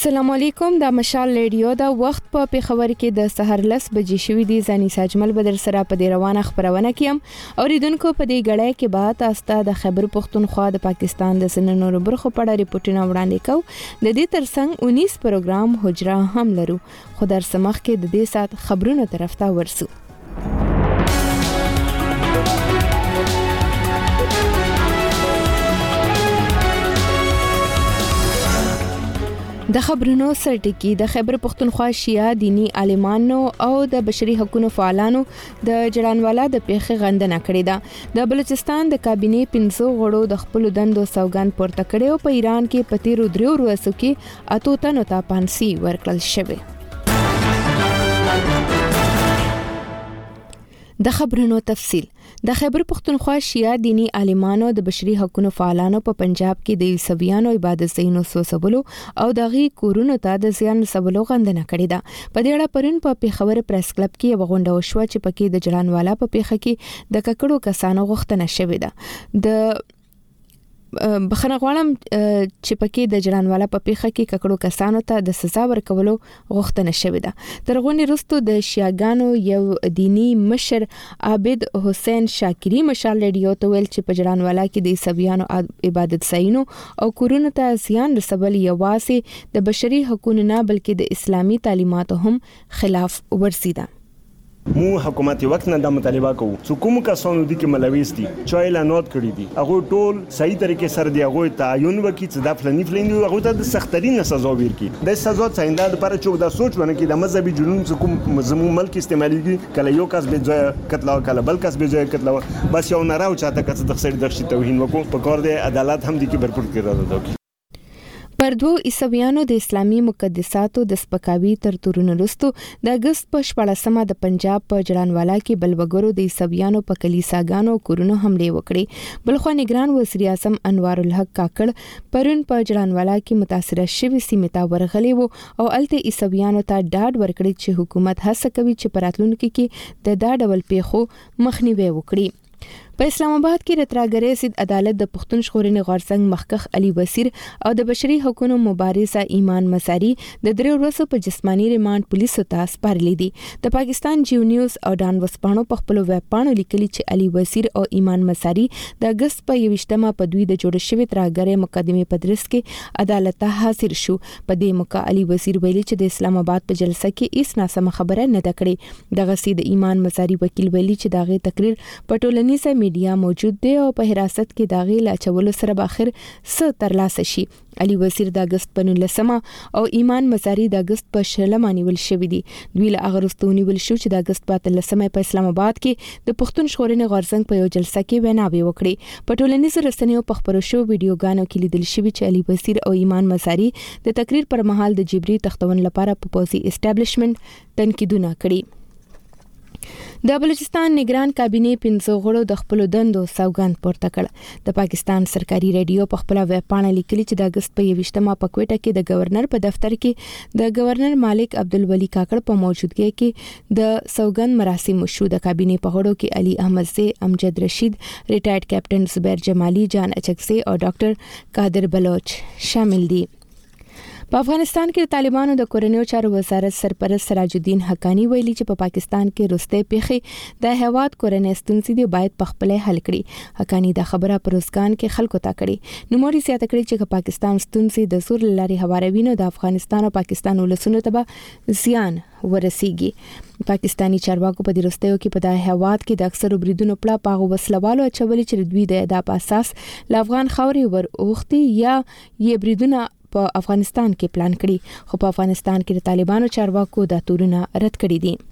السلام علیکم د مشال ریډیو دا وخت په پیښور کې د سحر 10 بجې شوې دي ځاني ساجمل بدر سره په دې روانه خبرونه کیم اوریدونکو په دې غړې کې بعد استا د خیبر پختونخوا د پاکستان د سننو برخو په اړه ریپورتونه وړاندې کو د دې ترڅنګ 19 پروګرام حجره هم لرو خو در سمخ کې د دې سات خبرونو طرف ته ورسو د خبرونو سرټکی د خیبر پختونخوا شیعه دینی عالمانو او د بشري حقوقو فعالانو د جړانوالا د پیښې غندنه کړې ده د بلوچستان د کابینه 500 غړو د خپل دندو سوګند پورته کړي او په ایران کې پتیرو دریو ورځو کې اتو تنو ته پانسي ورکړل شوی د خبرونو تفصیل د خیبر پختونخوا شیعه دینی عالمانو د بشري حقوقو فعالانو په پنجاب کې د عیسویانو عبادت ځایونو سوسبلو او دغه کورونو ته د زیان رسولو غندنه کړې ده په دې اړه پرون په پیښور پریس کلب کې وغونډه وشوه چې پکې د جړانوالا په پیښه کې د ککړو کسانو غوښتنه شوې ده د بخنه غواړم چې پکې د جړانوالا په پیښه کې ککړو کسانو ته د سزا ورکولو غوښتنه شوې ده ترغونی رستو د شیعاګانو یو دینی مشر عابد حسین شاکری مشال ریډیو ته ویل چې په جړانوالا کې د عیسویانو عبادت ځایونو او کورونو ته زیان رسول یوازې د بشري حقوقو نه بلکې د اسلامي تعلیماتو هم خلاف ورزي ده مو حکومت وخت نه د مطالبه کوو چې کوم کسانو دي کې ملويستي چې اعلانات کړی دي هغه ټول صحیح طریقې سره دی هغه تعین وکړي چې د فلنی هغه ته د سخترین سزا ورکړي د سزا څنګه د لپاره چې د سوچ ونه کې د مذهبي جنون څخه کوم زموږ ملک استعماليږي کله یو کس به ځای قتل او کله بل کس به ځای قتل بس یو نه راو چاته کڅ د خسر درشي توهین وکړو په کار د عدالت هم دي کې برپور کړی راځي پر دوه عیسویانو د اسلامي مقدساتو د سپکاوي تر تورونو وروسته د اگست په 14مه د پنجاب په جړانوالا کې بلوګرو د عیسویانو په کلیساګانو کورونو حمله وکړې بلخو نگران وزیر اعظم انوار الحق کاکړ پرون په جړانوالا کې متاثره شوی سیمه ته ورغلی وو او الته عیسویانو ته ډاډ ورکړي چې حکومت هڅه کوي چې پراتلونکو کې د دا ډول پیښو مخنیوي وکړي په اسلام آباد کې رتراګری سید عدالت د پښتون ژغورنې غورځنګ مخکخ علي وزیر او د بشري حقوقو مبارزه ایمان مساری د درې ورځو په جسمانی ریماند پولیسو ته سپارلې دي د پاکستان جیو نیوز او ډان وسپانو په خپل ویب پاڼو لیکلي چې علي وزیر او ایمان مساری د اگست په 28مه په دوی د جوړ شوی تراګری مقدمه په درس کې عدالت ته حاضر شو په دې موقع علي وزیر ویلي چې د اسلام آباد په جلسه کې هیڅ ناسمه خبره نه ده کړې دغه سید ایمان مساری وکیل ویلي چې دغه تقریر په ټولنیزه میډیا موجود دی او په حراست کې داغي لاچول سره باخر س ترلاسه شي علي وزیر د اگست په 19مه او ایمان مساری د اگست په 16مه نیول شوې دي دوی له اغرستونی ول شو چې د اگست په 13مه په اسلام آباد کې د پښتون ژغورنې غورځنګ په یو جلسه کې ویناوي وکړي په ټولنیزو رسنیو په خبرو شو ویډیوګانو کې لیدل شوی چې علي وزیر او ایمان مساری د تقریر پر مهال د جبري تختون لپاره په پوزي اسټابلیشمنت تنقیدونه کړي د بلوچستان نگران کابینه 500 غړو د خپل دندو سوګند پورته کړ د پاکستان سرکاري ریډیو په خپل ویب پاڼه لیکلي چې د اگست په 28مه په کوټه کې د گورنر په دفتر کې د گورنر مالک عبدالولي کاکړ په موجودګۍ کې د سوګند مراسم شو د کابینه په غړو کې علي احمد زی امجد رشید ریټایرډ کیپټن زبیر جمالی جان اچکزی او ډاکټر قادر بلوچ شامل دي په افغانستان کې طالبانو د کورنیو چارو وزارت سرپرست سراج الدین حقانی ویلي چې په پاکستان کې روسته پیښې د هواد کورنۍ ستونزې دی باید په خپل حل کړي حقانی د خبره پر روزګان کې خلکو ته کړي نو موري سیاته کړي چې پاکستان ستونزې د سور لاري هواروي نه د افغانستان او پاکستان ولسونو ته زیان ورسیږي پاکستانی چارواکو په درستیو کې په د هواد کې د اکثر بریدونو پلا پاغو وسلوالو چولې چې دوی د ادا په اساس ل افغان خاوري ور اوختي یا یې بریدونه په افغانستان کې پلان کړي خو په افغانستان کې د طالبانو چارواکو دا تورونه رد کړي دي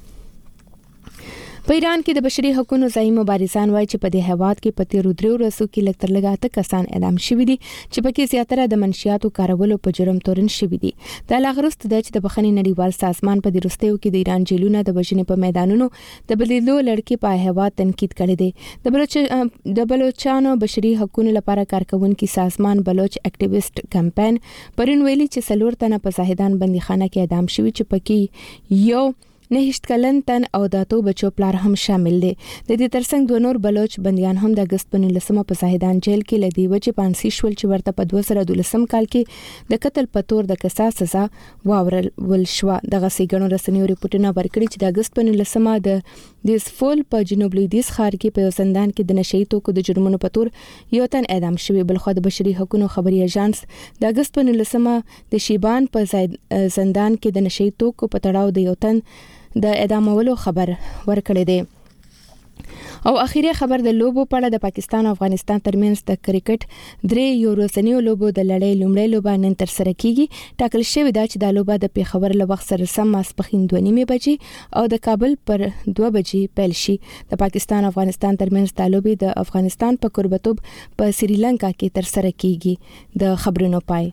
په ایران کې د بشري حقوقو ځای مبارزان وایي چې په دې هواد کې په تیرو درو ورځو کې لکتر لګاته کسان اعدام شوي دي چې پکې زیاتره د منشیاتو کارولو په جرم تورن شوي دي دا لاغرست د چې د بخښنې نړیوال سازمان په درستیو کې د ایران جیلونه د بشنې په میدانونو د بلیدلو لړکې په هواد تنقید کړي دي د بلوچستان بشري حقوقو لپاره کارکونکو سازمان بلوچ اکټیویسټ کمپاین پرون ویلي چې 4 تنه په زاهدان بندیخانه کې اعدام شوي چې پکې یو 9 کلن تن او داتو بچو پلار هم شامل دي. د دې ترڅنګ دوه نور بلوچ بنديان هم د اگست په 19 په زاهدان جیل کې لدی وجه پانسي شول چې ورته په 2012 کال کې د قتل په تور د قصاص سزا واورول شو. دغه سیګنو رسنیو ریپورتونه ورکړي چې د اگست په 19 د دیسفول په جنوب لویدیځ ښار کې په زندان کې د نشئی توکو د جرمونو په تور یو تن اعدام شوی. بلخو د بشري حقوقو خبري ایجانس د اگست په 19 د شیبان په زندان کې د نشئی توکو په تړاو د یو تن د اعدامولو خبر ورکړی دی. او اخیری خبر د لوبو په اړه د پاکستان او افغانستان ترمنځ د کرکټ درې یورو لوبو د لړۍ لومړی لوبه نن تر سره کیږي. ټاکل شوی دا چې د لوبه د پیښور له وخت سره سم ماسپښین 2:30 بجې او د کابل پر 2 بجې پیل شي. د پاکستان او افغانستان ترمنځ د لوبې د افغانستان په قربتوب په سریلانکا کې تر سره کیږي. د خبرونو پای.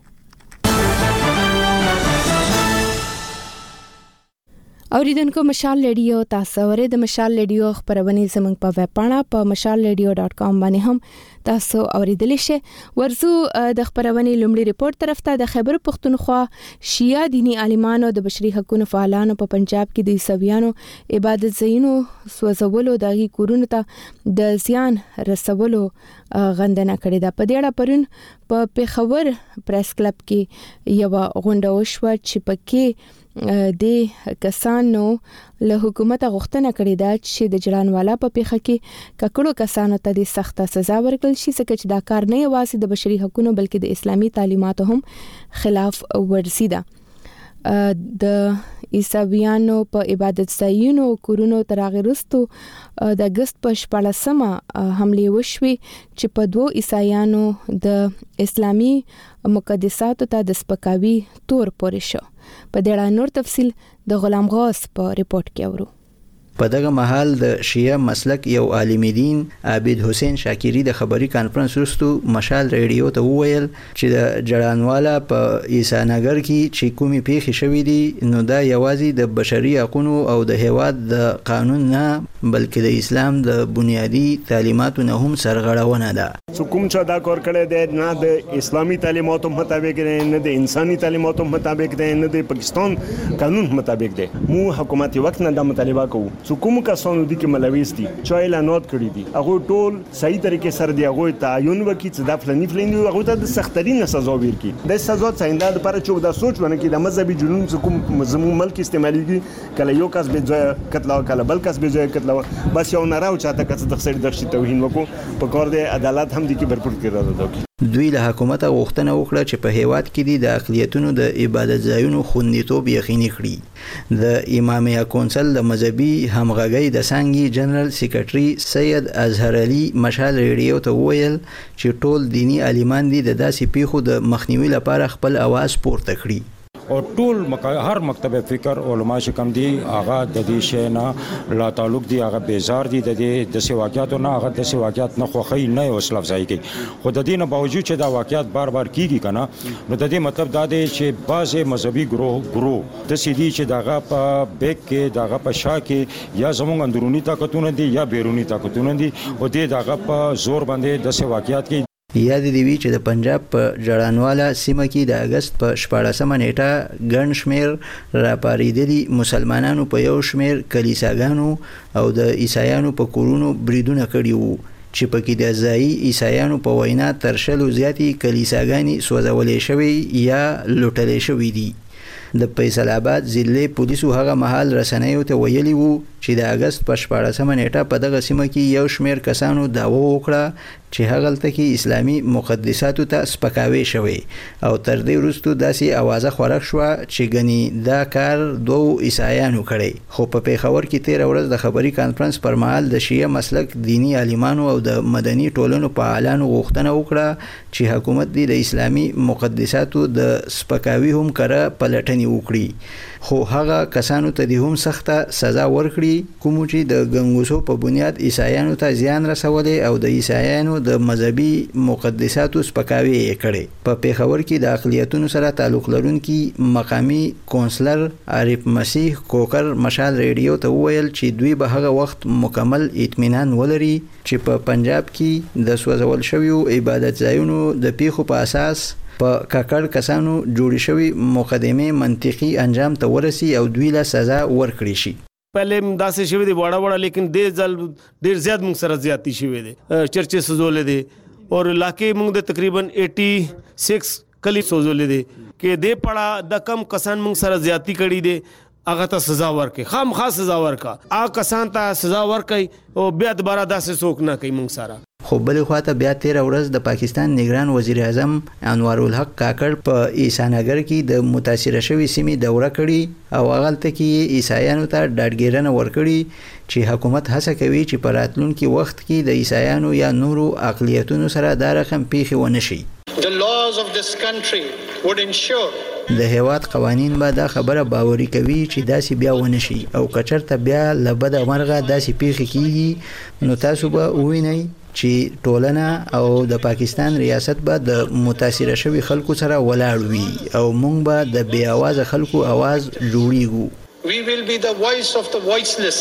اوریدونکو مشال ریډیو تاسو ورې د مشال ریډیو خبرونه زموږ په ویب پاڼه په mashalradio.com باندې هم تاسو اوریدلی شئ. ورزو د خبرونه لومړی ریپورت طرف ته د خیبر پختونخوا شیعه دینی عالمانو د بشري حقوقو فعالانو په پنجاب کې د عیسویانو عبادت ځایونو سوځولو دغه کورونو ته د زیان رسولو غندنه کړې ده. په دې اړه پرون په پیښور پریس کلب کې یو غونډه وشوه چې پکې د کسانو له حکومت غوښتنه کړې ده چې د جړانوالا په پیښه کې ککړو کسانو ته د سخته سزا ورکړل شي، ځکه چې دا کار نه یوازې د بشري حقوقو بلکې د اسلامي تعلیماتو هم خلاف ورزي ده. د عیسویانو په عبادت ځایونو کورونو تر غیرستو د اگست په 14مه حمله وشوي چې په دوه عیسایانو د اسلامي مقدساتو ته د سپکاوي تور پورې شو. په دې اړه نور تفصيل د غلام غوث په ریپورت کې اورو. په دغه محل د شیعه مسلک یو عالم دین عابد حسین شاکری د خبري کانفرنس وروسته مشال ریډیو ته وویل چې د جړانوالا په عیسانګر کې چې کومي پیښې شوې دي نو دا یوازې د بشري حقوقو او د هیواد د قانون نه بلکې د اسلام د بنیادی تعلیماتو نه هم سرغړونه ده. حکومت چې دا کار کړی دی نه د اسلامي تعلیماتو مطابق دی، نه د انساني تعلیماتو مطابق دی، نه د پاکستان قانون مطابق دی. مو حکومت وخت نه د مطالبه کوو چې کوم کسانو دي کې ملوث دي چې اعلانات کړی دي هغه ټول صحیح طریقې سره دی هغه تعین وکړي چې د فلانی هغه ته د سخترین سزا ورکړي. د سزا څنګه د لپاره چې دا سوچ ونه کې د مذهبي جنون کوم زموږ ملک استعماليږي کله یو کس به ځای قتل او کله بل کس به ځای قتل بس یو نه راو چاته کڅ د خسر درشي توهین وکړو په کار د عدالت هم دي کې برپور کړی راځي. دوی له حکومت غوښتنه وکړه چې په هیواد کې د اقلیتونو د عبادت ځایونو خوندیتوب یقیني کړي. د امامیه کونسل د مذهبي همغږۍ د څانګې جنرال سیکریټري سید اظهر علي مشال ریډیو ته وویل چې ټول دینی عالمان دي د داسې پیښو د مخنیوي لپاره خپل اواز پورته کړي. او ټول هر مکتب فکر علما چې کم دي هغه د دې شی نه لا تعلق دي، هغه بیزار دي د دې د سواقاتو نه، هغه د سواقات نه خوخی نه وسلف ځای کوي. خو د دې نه باوجود چې دا واقعیت بار بار کیږي کنه نو د دې مطلب دا دی چې بعض مذهبي ګروه د سیدی چې دغه په بیک کې دغه په شا کې یا زموږ اندرونی طاقتونه دي یا بیرونی طاقتونه دي او دې دغه په زور باندې د سواقات کې یاد دی وی چې د پنجاب په جړانوالا سیمه کې د اگست په 14مه نیټه ګڼ شمیر راپاریدلي مسلمانانو په یو شمیر کلیساګانو او د عیسایانو په کورونو بریدونه کړي وو چې پکې د ځایي عیسایانو په وینا تر شلو زیاتې کلیساګانې سوځولې شوې یا لوټلې شوې دي. د فیصل آباد ضلع پولیسو هغه محل رسنیو ته ویلي وو چې د اگست په 14مه نیټه په دغه سیمه کې یو شمیر کسانو دعوه وکړه چې هغلته کې اسلامي مقدساتو ته سپکاوی شوی او تر دې وروسته داسې اوازه خورښ شوه چې ګنې دا کار دوه عیسایانو کړی. خو په پیښور کې 13 ورځ د خبري کانفرنس پر مهال د شیعه مسلک دینی عالمانو او د مدني ټولنو فعالانو غوښتنه وکړه چې حکومت د اسلامي مقدساتو د سپکاوي هم کړه پلټنې وکړي، خو هغه کسانو ته د هم سخته سزا ورکړي کوم چې د ګنګوسو په بنیاد عیسایانو ته زیان رسولې او د عیسایانو د مذهبي مقدساتو سپکاوی کړي. په پیښور کې د اقلیتونو سره تعلق لرونکي مقامی کونسلر عارف مسیح کوکر مشال ریډیو ته وویل چې دوی به هغه وخت مکمل اطمینان ولري چې په پنجاب کې د سوځول شویو عبادت ځایونو د پیښو په اساس په ککړ کسانو جوړې شوی مقدمه منطقي انجام ته ورسي او دوی له سزا ورکړي شي. پہلے داسې شوی دی وړه وړه لیکن دې ځل ډیر زیات موږ سره زیاتی شوی دی چرچې سوزولې دي اور علاقې موږ د تقریبا 86 کلی سوزولې دي کې دې پړه د کم کسان موږ سره زیاتی کړي دي هغه ته سزا ورکړي خامخا سزا ورکړه هغه کسان ته سزا ورکړي او بیا دوباره داسې څوک نه کوي موږ سره. خو بل خواته بیا 13 ورځ د پاکستان نگران وزیر اعظم انوار الحق کاکړ په عیسانګر کې د متاثر شوی سیمې دوره کړي او هغه کې عیسایانو ته ډاډګیرنه ورکړي چې حکومت هڅه کوي چې په راتلونکي وخت کې د عیسایانو یا نورو اقلیتونو سره دا رقم پیښې ونه شي. The laws of this country would ensure د هیواد قوانین به دا خبره باوري کوي چې داسې بیا ونه شي او کچرته بیا لبد مرغه داسې پیښې کیږي نو تاسو به ووینئ چې ټولنه او د پاکستان ریاست به د متاثر شوی خلکو سره ولاړ وي او موږ به د بې आवाज خلکو आवाज جوړیږو. We will be the voice of the voiceless.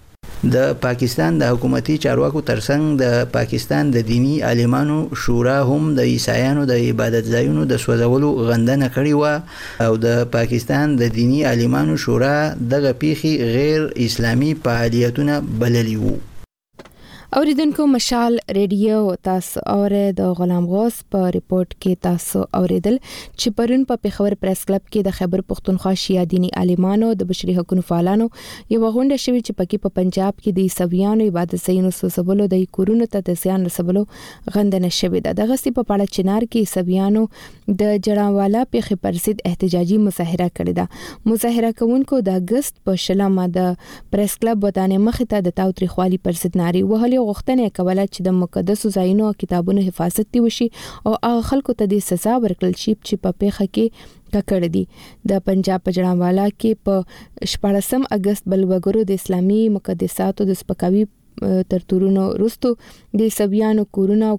د پاکستان د حکومتي چارواکو ترڅنګ د پاکستان د دینی عالمانو شورا هم د عیسایانو د عبادت ځایونو د سوځولو غندنه کړې و او د پاکستان د دینی عالمانو شورا دغه پیښې غیر اسلامي فعالیتونه بللي وو. اوریدونکو مشال ریډیو تاسو اور د غلام غوث په ریپورت کې تاسو اوریدل چې پرون په پیښور پریس کلب کې د خیبر پختونخوا شیعه دینی عالمانو د بشري حقوقو فعالانو یو غونډه شوې چې پکې په پنجاب کې د عیسویانو عبادت ځایونو سوځولو د کورونو ته زیان رسولو غندنه شوې ده. دغه سی په پاړه چنار کې عیسویانو د جړاوالا پیښې پر ضد احتجاجي مظاهره کړې ده. مظاهره کوونکو د اگست په شلمه د پریس کلب ودانې مخ ته د تاوتریخوالي پر ضد نارې وهلې غوښتنه کوله چې د مقدسو ځایونو او کتابونو حفاظت دی وشي او هغه خلکو ته د سزا ورکړل شي چې په پیښه کې ککړ دي. د پنجاب په جړاوالا کې په 14 اگست بلوګرو د اسلامي مقدساتو د سپکاوي تر تورونو رستو د عیسویانو کورونه او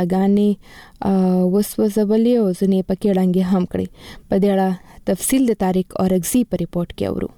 کلیساګانې وسوځولې او ځنې پکې ړنګې هم کړې. په دې اړه تفصیل د طارق اورغزي په ریپورت کې اورو.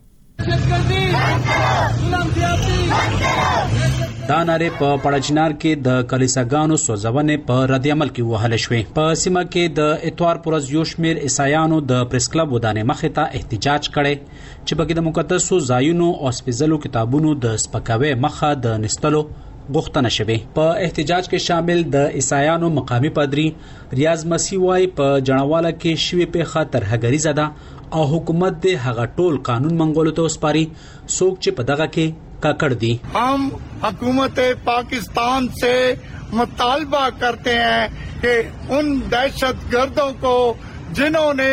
دا ناره په پړچنار کې د کلیساګانو سوځونې په رد عمل کې وهل شوې. په سیمه کې د اتوار پرز یو شمېر عیسایانو د پریس کلب ودانې مخې ته احتجاج کړي چې پکې د مقدسو ځایونو او سپېڅلو کتابونو د سپکاوي مخه د نستلو غوښتنه شوه. په احتجاج کې شامل د عیسایانو مقامی پادری ریاض مسیح وايي په جنواله کې شوی پیښه ترهګریزه ده او حکومت د هغه ټول قانون منغولو ته وسپاري څوک چې په دغه کې ککړ دي. हम हुकूमत पाकिस्तान से मुतालबा करते हैं कि उन दहशतगर्दों को जिन्होंने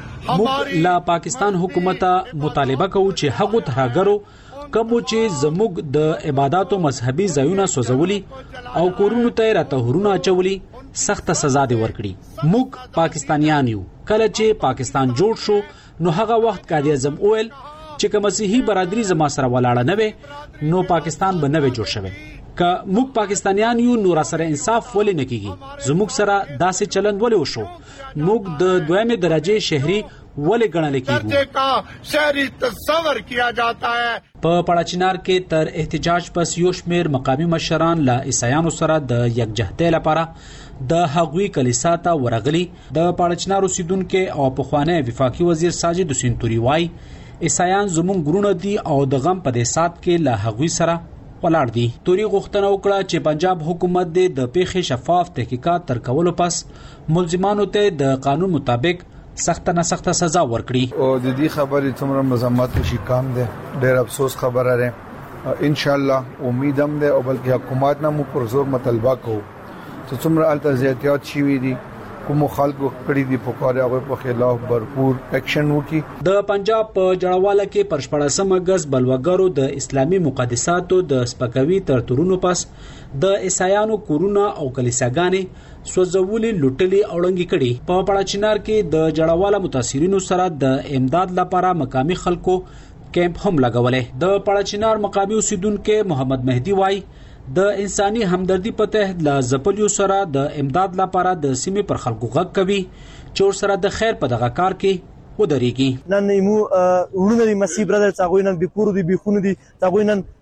موږ لا پاکستان حکومت مطالبه کوو چې هغو ترهګرو کوم چې زموږ د عبادتو مذهبي ځایونه سوځولي او کورونو ته راته اچولي سخت سزا دی ورکړي. موږ پاکستانیان یو. کله چې پاکستان جوړ شو نو هغه وخت قائد اعظم اویل چې کوم مسیحي برادری زما سره ولاړه نه وي نو پاکستان به نه جوړ شوی. که موږ پاکستانیان یو نور سره انصاف ولې نه کیږي؟ زموږ سره داسې چلند ولې وشو؟ موږ د دویمه درجه شهري ولې ګڼل کیږي؟ شهري تصور کیا جاتا ہے. په پړچنار کې تر احتجاج پس یو شمېر مقامی مشران لا عیسایانو سره د یکجهتۍ لپاره د هغوی کلیسا ته ورغلي. د پړچنار اوسیدونکو او پخوانی وفاقي وزیر ساجد حسین توري وايي عیسایان زموږ ګرونه دي او د غم په دې سات کې لا هغوی سره ولاړ دي. توري غوښتنه وکړه چې پنجاب حکومت د پیښې شفاف تحقیقات تر کولو پس ملزمانو ته د قانون مطابق سخت نه سخت سزا ورکړي. او د دې خبرې څومره مزمت شي کام ده ډېر افسوس خبره ده. ان شاء الله امید هم ده او بلکې حکومت نه مو پر زور مطالبه کوو چې څومره الته زیاتیات شي وي دي کوم خلکو کړي دي په کار هغه په خلاف भरपूर اکشن وکي. د پنجاب په جړاواله کې پر 14 اگست بلوګرو د اسلامي مقدساتو د سپکاوي تر تورونو پس د عیسایانو کورونه او کلیساګانې سوځولې لوټلې او ړنګې کړي. په پړچنار کې د جړاواله متاثرینو سره د امداد لپاره مقامی خلکو کیمپ هم لګولې. د پړچنار مقامی اوسیدونکو محمد مهدی وايي د انساني همدردي په تحت لا زپلیو سره د امداد لپاره د سیمې پر خلکو غږ کوي چې ور سره د خیر په دغه کار کې ودرېږي. نن مو ورونه دي مسیح برادر څنګه نن به کور دي به خونه دي څنګه نن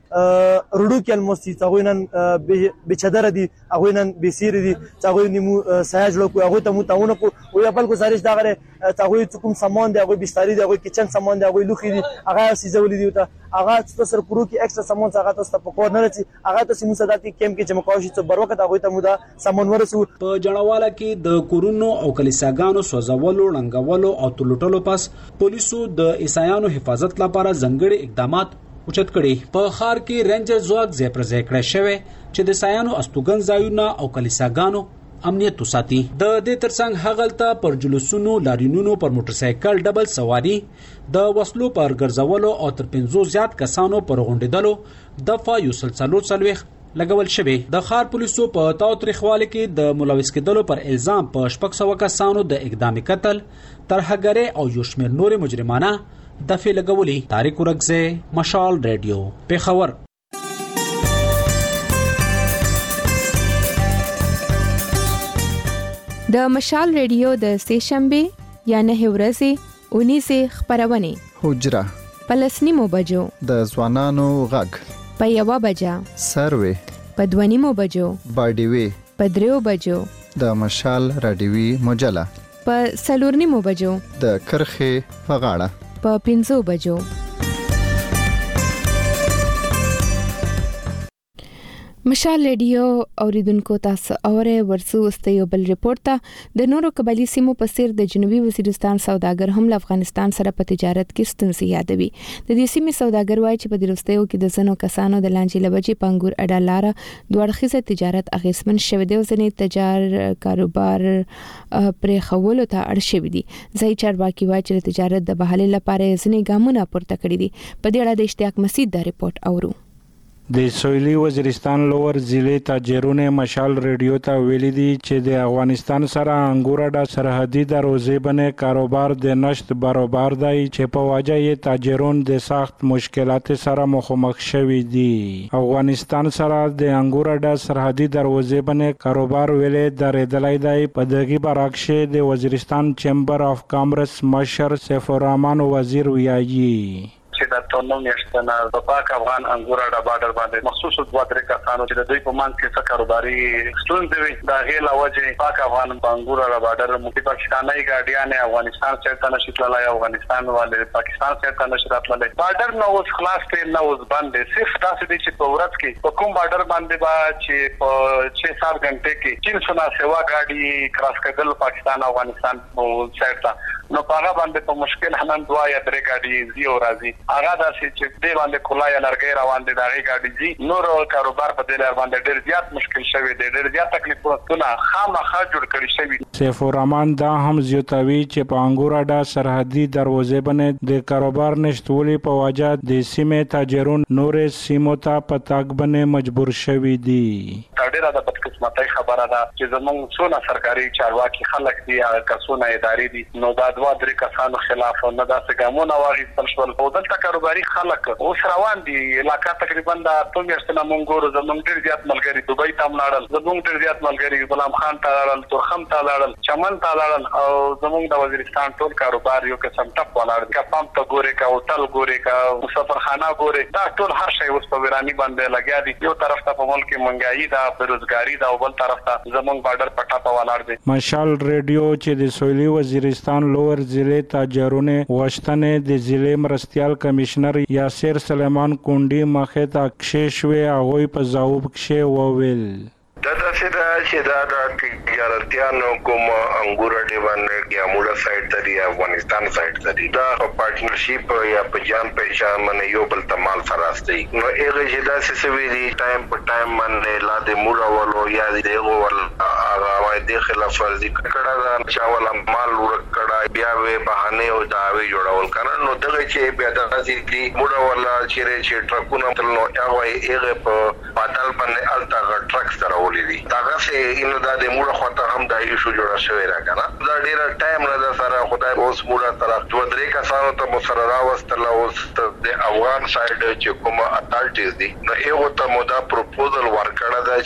رډو کې الموسي هغه نن بچدر دي هغه نن بسیر دي هغه نیمو سایج لکو هغه ته متاونه کو او خپل گزارش دا غره هغه کوم سامان دی هغه بستری دی هغه کچن سامان دی هغه لوخي دي هغه سيزولې دي ته هغه تاسو پرو کې اکسترا سامان هغه تاسو په کور نه رسي هغه تاسو مساعدتي کیمپ کې جمع کوئ چې بر وخت هغه ته مودا سامان ورسو. په جړاواله کې د کورونو او کلیساګانو سوځولو لنګولو او تلوټلو پاس پولیسو د عیسایانو حفاظت لپاره ځنګړي اقدامات اوچت کړي. په خار کې رینجر ځواک ځای پر ځای کړی شوی چې د عیسایانو استوګن ځایونه او کلیساګانو امنیت وساتي. د دې ترڅنګ هغلته پر جلوسونو لارینونو پر موټر سایکل ډبل سواری د وسلو پر ګرځولو او تر 500 زیات کسانو پر غونډېدلو دفعه یو سلسله لګول شوی. د خار پولیسو په تاوتریخوالي کې د ملوث کېدلو پر الزام په 600 کسانو د اقدامي قتل ترهګری او یو شمېر نور مجرمانه دفعه لګولي. طارق ورغزه، مشال ریډیو، پیښور. د مشال ریډیو د سهشنبه یا نه ورځې 19 خبرونه حجره پلسنیمو بجو د ځوانانو غږ په 1 بجه سروي په 2 بجو باډیوي په 3 بجو د مشال رادیوي مجله په 4 بجو د کرخه په غاړه په 5 بجو. مشال ریډیو اوریدونکو تاسو اوره ورسو استیو بل ریپورت ته د نورو قبایلی سیمو په سیر د جنوبي وزیرستان سوداګر هم له افغانستان سره په تجارت کې ستونزې یادوي. د دې سیمې سوداګر وایي چې په دروستیو کې د زنو کسانو د لانجې لبجې پنګور اډالاره دوړخیزه تجارت اغیزمن شوه دی او ځنې تجار کاروبار پر خولو ته اړ شوی دي. ځای چارواکي وایي چې تجارت د بحالي لپاره ځنې ګامونه پورته کړی دي. په دې اړه د اشتیاق مسعود دا ریپورت اورو. د سویلي وزیرستان لوور ضلع تاجرونه مشال ریډیو ته ویلي دي چې د افغانستان سره انګور د سرحدي دروازې باندې کاروبار د نشت برابر دی چې په وجه یې تاجرون د سخت مشکلات سره مخامخ شوي دي. افغانستان سره د انګور د سرحدي دروازې باندې کاروبار ویلې درېدلای دی. په دغه برعکس د وزیرستان چیمبر اف کامرس مشر سیف الرحمن وزیر ویایي چې د ټولنو میاشتنه د پاک افغان انګور د بارډر باندې مخصوص دوه درې کسانو چې د دوی په مان کې څه کاروباري ستونزې وي دا غي لوجه پاک افغان انګور د بارډر مخې پاکستاني ګاډیان افغانستان څخه نشي تللای افغانستان والے پاکستان څخه نشي راتللی. بارډر نو اوس خلاص دی نو اوس باندې صرف تاسو دې چې په ورځ کې په کوم بارډر باندې با چې په 6-7 غنټه کې 300 سیوا ګاډي کراس کېدل پاکستان افغانستان په سایډ ته نو پاغه باندې په مشکل هنن دوا یا درې ګاډي زی او راځي هغه داسې چې دې باندې کولای لرګي روان دي دغه ګاډي زی نور کاروبار په دې لار باندې ډېر زیات مشکل شوی دی ډېر زیات تکلیفونه خامخا جوړ کړی شوی. سیف الرحمن دا هم زیاتوي چې په انګور د سرحدي دروازې باندې د کاروبار نشټولې په وجه د سیمې تاجرون نور سیمو ته په تاګ باندې مجبور شوی دي. ډېر د بدقسمتۍ خبره ده چې زموږ څونه سرکاري چارواکي خلک دي هغه کسونه ادارې دي نو دا دوه درې کسانو خلاف نه دا څنګه واغېستل شول. او دلته کاروباري خلک اوس روان دي علاقه تقریبا د ټول میاشتنه مونږ زموږ ډېر زیات ملګری دوبۍ ته لاړل زموږ ډېر زیات ملګری غلام خان ته لاړل تورخم ته لاړل چمن ته لاړل او زموږ د وزیرستان ټول کاروبار یو قسم ټپ ولاړ کا پمپ ته ګوري کا هوټل ګوري کا مسافرخانه ګوري دا ټول هر شی اوس په ورانی باندې لګیا دي. یو طرف ته په ملک مهنګایي دا بیروزګاری دا او بل طرف ته زموږ بارډر پټا په ولاړ دي. مشال ریډیو چې د سویلي وزیرستان لوور ضلع تاجرونه واشتنه د ضلع مرستيال کمشنر یاسر سلیمان کونډي مخه ته کښې هغه په ځواب کې وویل دا چې دا د تجارتيانو کوم انګور دی باندې یا مولا سایډ ته دی افغانستان سایډ ته دی دا پارټنرشپ یا په جام پېښه باندې یو بل تمال سره استي نو هغه چې دا سوي دی ټایم په ټایم باندې لا د مولا ولو یا دیغه ول هغه وای د خلاف ورزي کړه دا چاول مال ورکړه بیا به بهانه او داوی جوړول کنه نو دغه چې بیا د دې مولا ولا چې ټرکونه تل نو هغه هغه په پاتل باندې الټا ټرک سره دي داغه سه ان د موړه خواته هم د ایشو جوړه شوی راکنه دا ډیره ټایم نه سره خدای اوس موړه طرف دوه درې کسانو ته مسررا واستل اوس د افغان سایډ چې کومه اتالټیز دي نو یو ته مودا پروپوزل ورکړه د عمل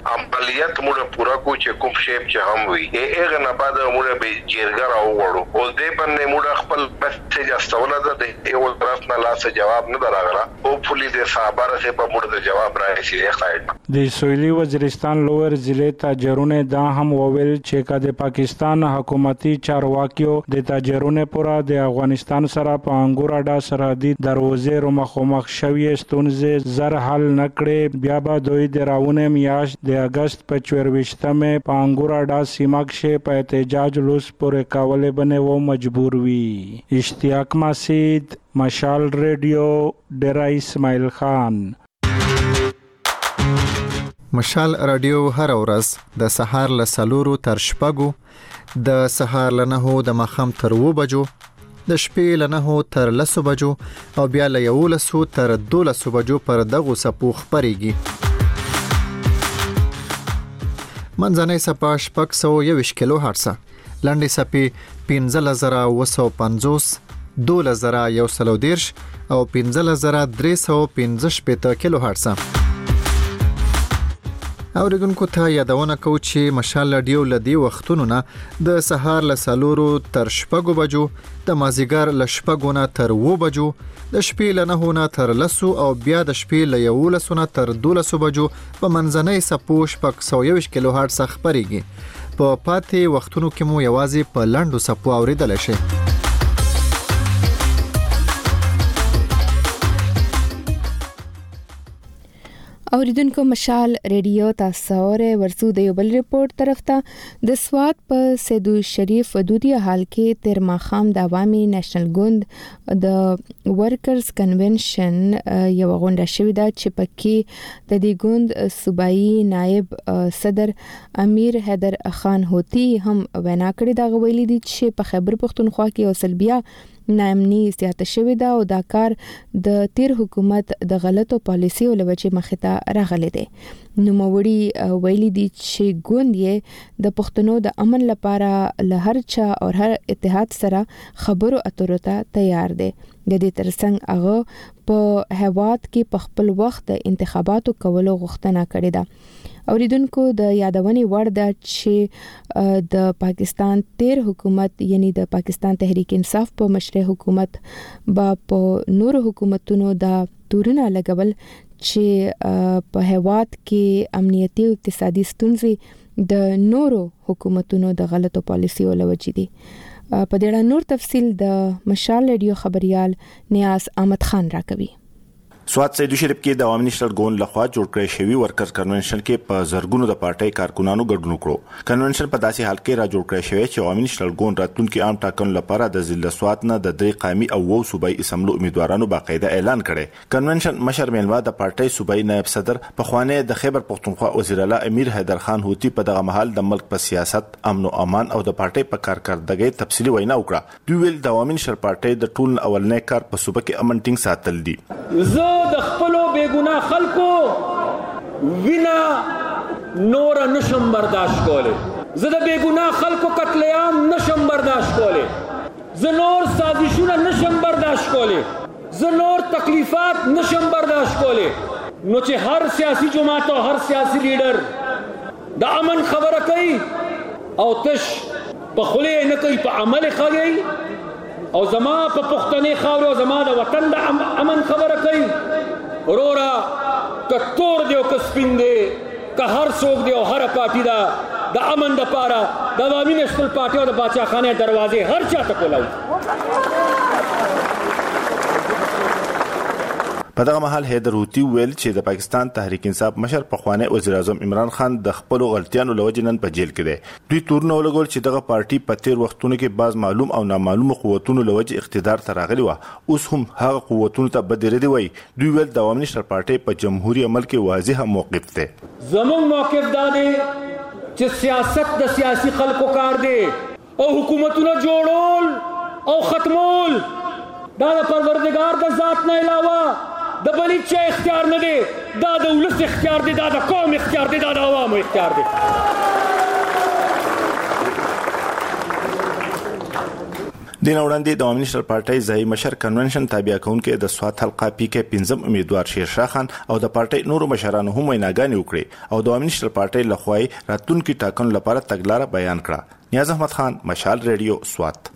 اقلیت موږ پورا کو چې کوم شیپ چې هم وي هغه نه بعد موږ به جرګه راوړو او دې باندې موږ خپل میسج استوله ده یو طرف نه لاس جواب نه دراغله هوپفلی د صحابه سره په موږ د جواب راځي خیر د سویلي وزیرستان لوور ضلع تاجرونه دا هم وویل چې کا د پاکستان حکومتي چارواکیو د تاجرونه پورا د افغانستان سره په انګور اډا سرحدي دروازې مخامخ شوی ستونزې زر حل نکړي بیا به دوی د راونه میاشت د اگست په 24مه په انګور اډا سیمه کې په احتجاج لوس پورې کولې بنه و مجبور وي اشتیاق مسید مشال ریډیو ډیرا اسماعیل خان مشال رادیو هر ورځ د سهار له 4 تر 6 د سهار له 9 د مخام تر 2 بجو د شپې له 9 تر 10 بجو او بیا له 11 تر 12 بجو پر دغه سپو خبريږي منځنۍ سپا 621 کیلو هرتز لنډي سپي 15950 12110 او 15315 کیلو هرتز اوریدونکو ته یادونه کوم چې مشال رادیو لدی وختونو نه د سهار له 4 تر 6 بجو د مازیګر له 6 نه تر 2 بجو د شپې له 9 نه تر 10 او بیا د شپې له 11 نه تر 12 بجو په منځنۍ سپو 621 کیلو هرتز خبريږي په پاتې وختونو کې مو یوازې په لاندو سپو اوریدل شي اوریدونکو مشال ریډیو تاسو ورسو د یو بل ریپورت طرف ته د سواد په سیدو شریف ودودي حال کې تر ماخام د عوامي نېشنل ګوند د ورکرز کنونشن یو غونډه شوې ده چې پکې د دې ګوند صوبایي نائب صدر امیر حیدر خان هوتی هم وینا کړې دا غوېلې دي چې په خیبر پختونخوا کې او سلبیا نامني زیاته شوې ده او دا کار د تیر حکومت د غلطو پالیسیو لوجه مخه ته راغلي دي نو موړي ویلي دي چې ګوند یې د پښتنو د امن لپاره له هر چا او هر اتحاد سره خبرو اترو ته تیار دي د دې ترڅنګ هغه په هواد کې په خپل وخت د انتخاباتو کولو غوښتنه کړې ده اوریدونکو د یادونې وړ ده چې د پاکستان تیر حکومت یعنی د پاکستان تحریک انصاف په مشرع حکومت با په نور حکومتونو دا تورونه لګول چې په هواد کې امنیتي او اقتصادي ستونزې د نورو حکومتونو د غلطو پالیسیو لوجې دي په دې اړه نور تفصیل د مشال ریډیو خبريال نیاز احمد خان راکوي سواد سیدو شریف کې د عوامي نېشنل ګوند لخوا جوړ کړی شوی ورکرز کنونشن کې په زرګونو د پارټي کارکونانو ګډون کړو کنونشن په داسې حال کې را جوړ کړی شوی چې عوامي نېشنل ګوند راتلونکي عام ټاکنو لپاره د ضلع سواد نه د درې قومي او وو صوبایي اسمبلو امیدوارانو باقاعده اعلان کړي کنونشن مشر مېلمه د پارټي صوبایي نائب صدر په خوانه د خیبر پختونخوا وزیر اعلی امیر حیدر خان هوتی په دغه محل د ملک په سیاست امن او امان او د پارټي په کارکړدګۍ تفصیلی وینا وکړه دوی ویل د عوامي نېشنل پارټي د ټول اولنې کار په صوبه کې امن ټینګ ساتل دي زه د خپل बेगुनाह खल्को विना नोर नशम बर्दाश्त कोले ज़द बेगुनाह खल्को कत्लेआम नशम बर्दाश्त कोले ज़ नोर साजिशुना नशम बर्दाश्त कोले ज़ नोर तकलीफात नशम बर्दाश्त कोले नोचे हर सियासी जमात और हर सियासी लीडर दा अमन खबर कई और तश पखले न कई प अमल खगई और जमा प पुख्तने खावरो जमा दा वतन दा अमन खबर कई رورا کتور دیو کسپین دی که هر څوک دی او هر پارټي دا د امن د پاره د عوامي نېشنل پارټي او د باچا خانه دروازې هر چا ته کولاو په دغه محل حیدر هوتی ویل چې د پاکستان تحریک انصاف مشر پخوانی وزیر اعظم عمران خان د خپل غلطیانو لوجنن په جیل کې دی دوی تورنه ولګول چې دغه پارټي په تیر وختونو کې بعض معلوم او نامعلوم قوتونو لوجه اقتدار ته راغلي و اوس هم هغه قوتونو ته بدره دی وای دوی ویل د عوامي نېشنل پارټي په جمهوریت عمل کې واضح موقف دی زموږ موقف دا دی چې سیاست د سیاسي خلکو کار دی او حکومتونه جوړول او ختمول دا د پروردگار د ذات نه علاوه د بلی چا اختیار نه دی دا د ولس اختیار دی دا د قوم اختیار دی دا د عوامو اختیار دی د وړاندې د عوامي نېشنل پارټۍ ځای مشر کنونشن تابع کونکي د سوات حلقه پی کې 15 امیدوار شیرشاه خان او د پارټۍ نورو مشرانو هم ویناګانې وکړي او د عوامي نېشنل پارټۍ لخوا راتلونکي ټاکنو لپاره تګلارې بیان کړه. نیاز احمد خان، مشال ریډیو، سوات.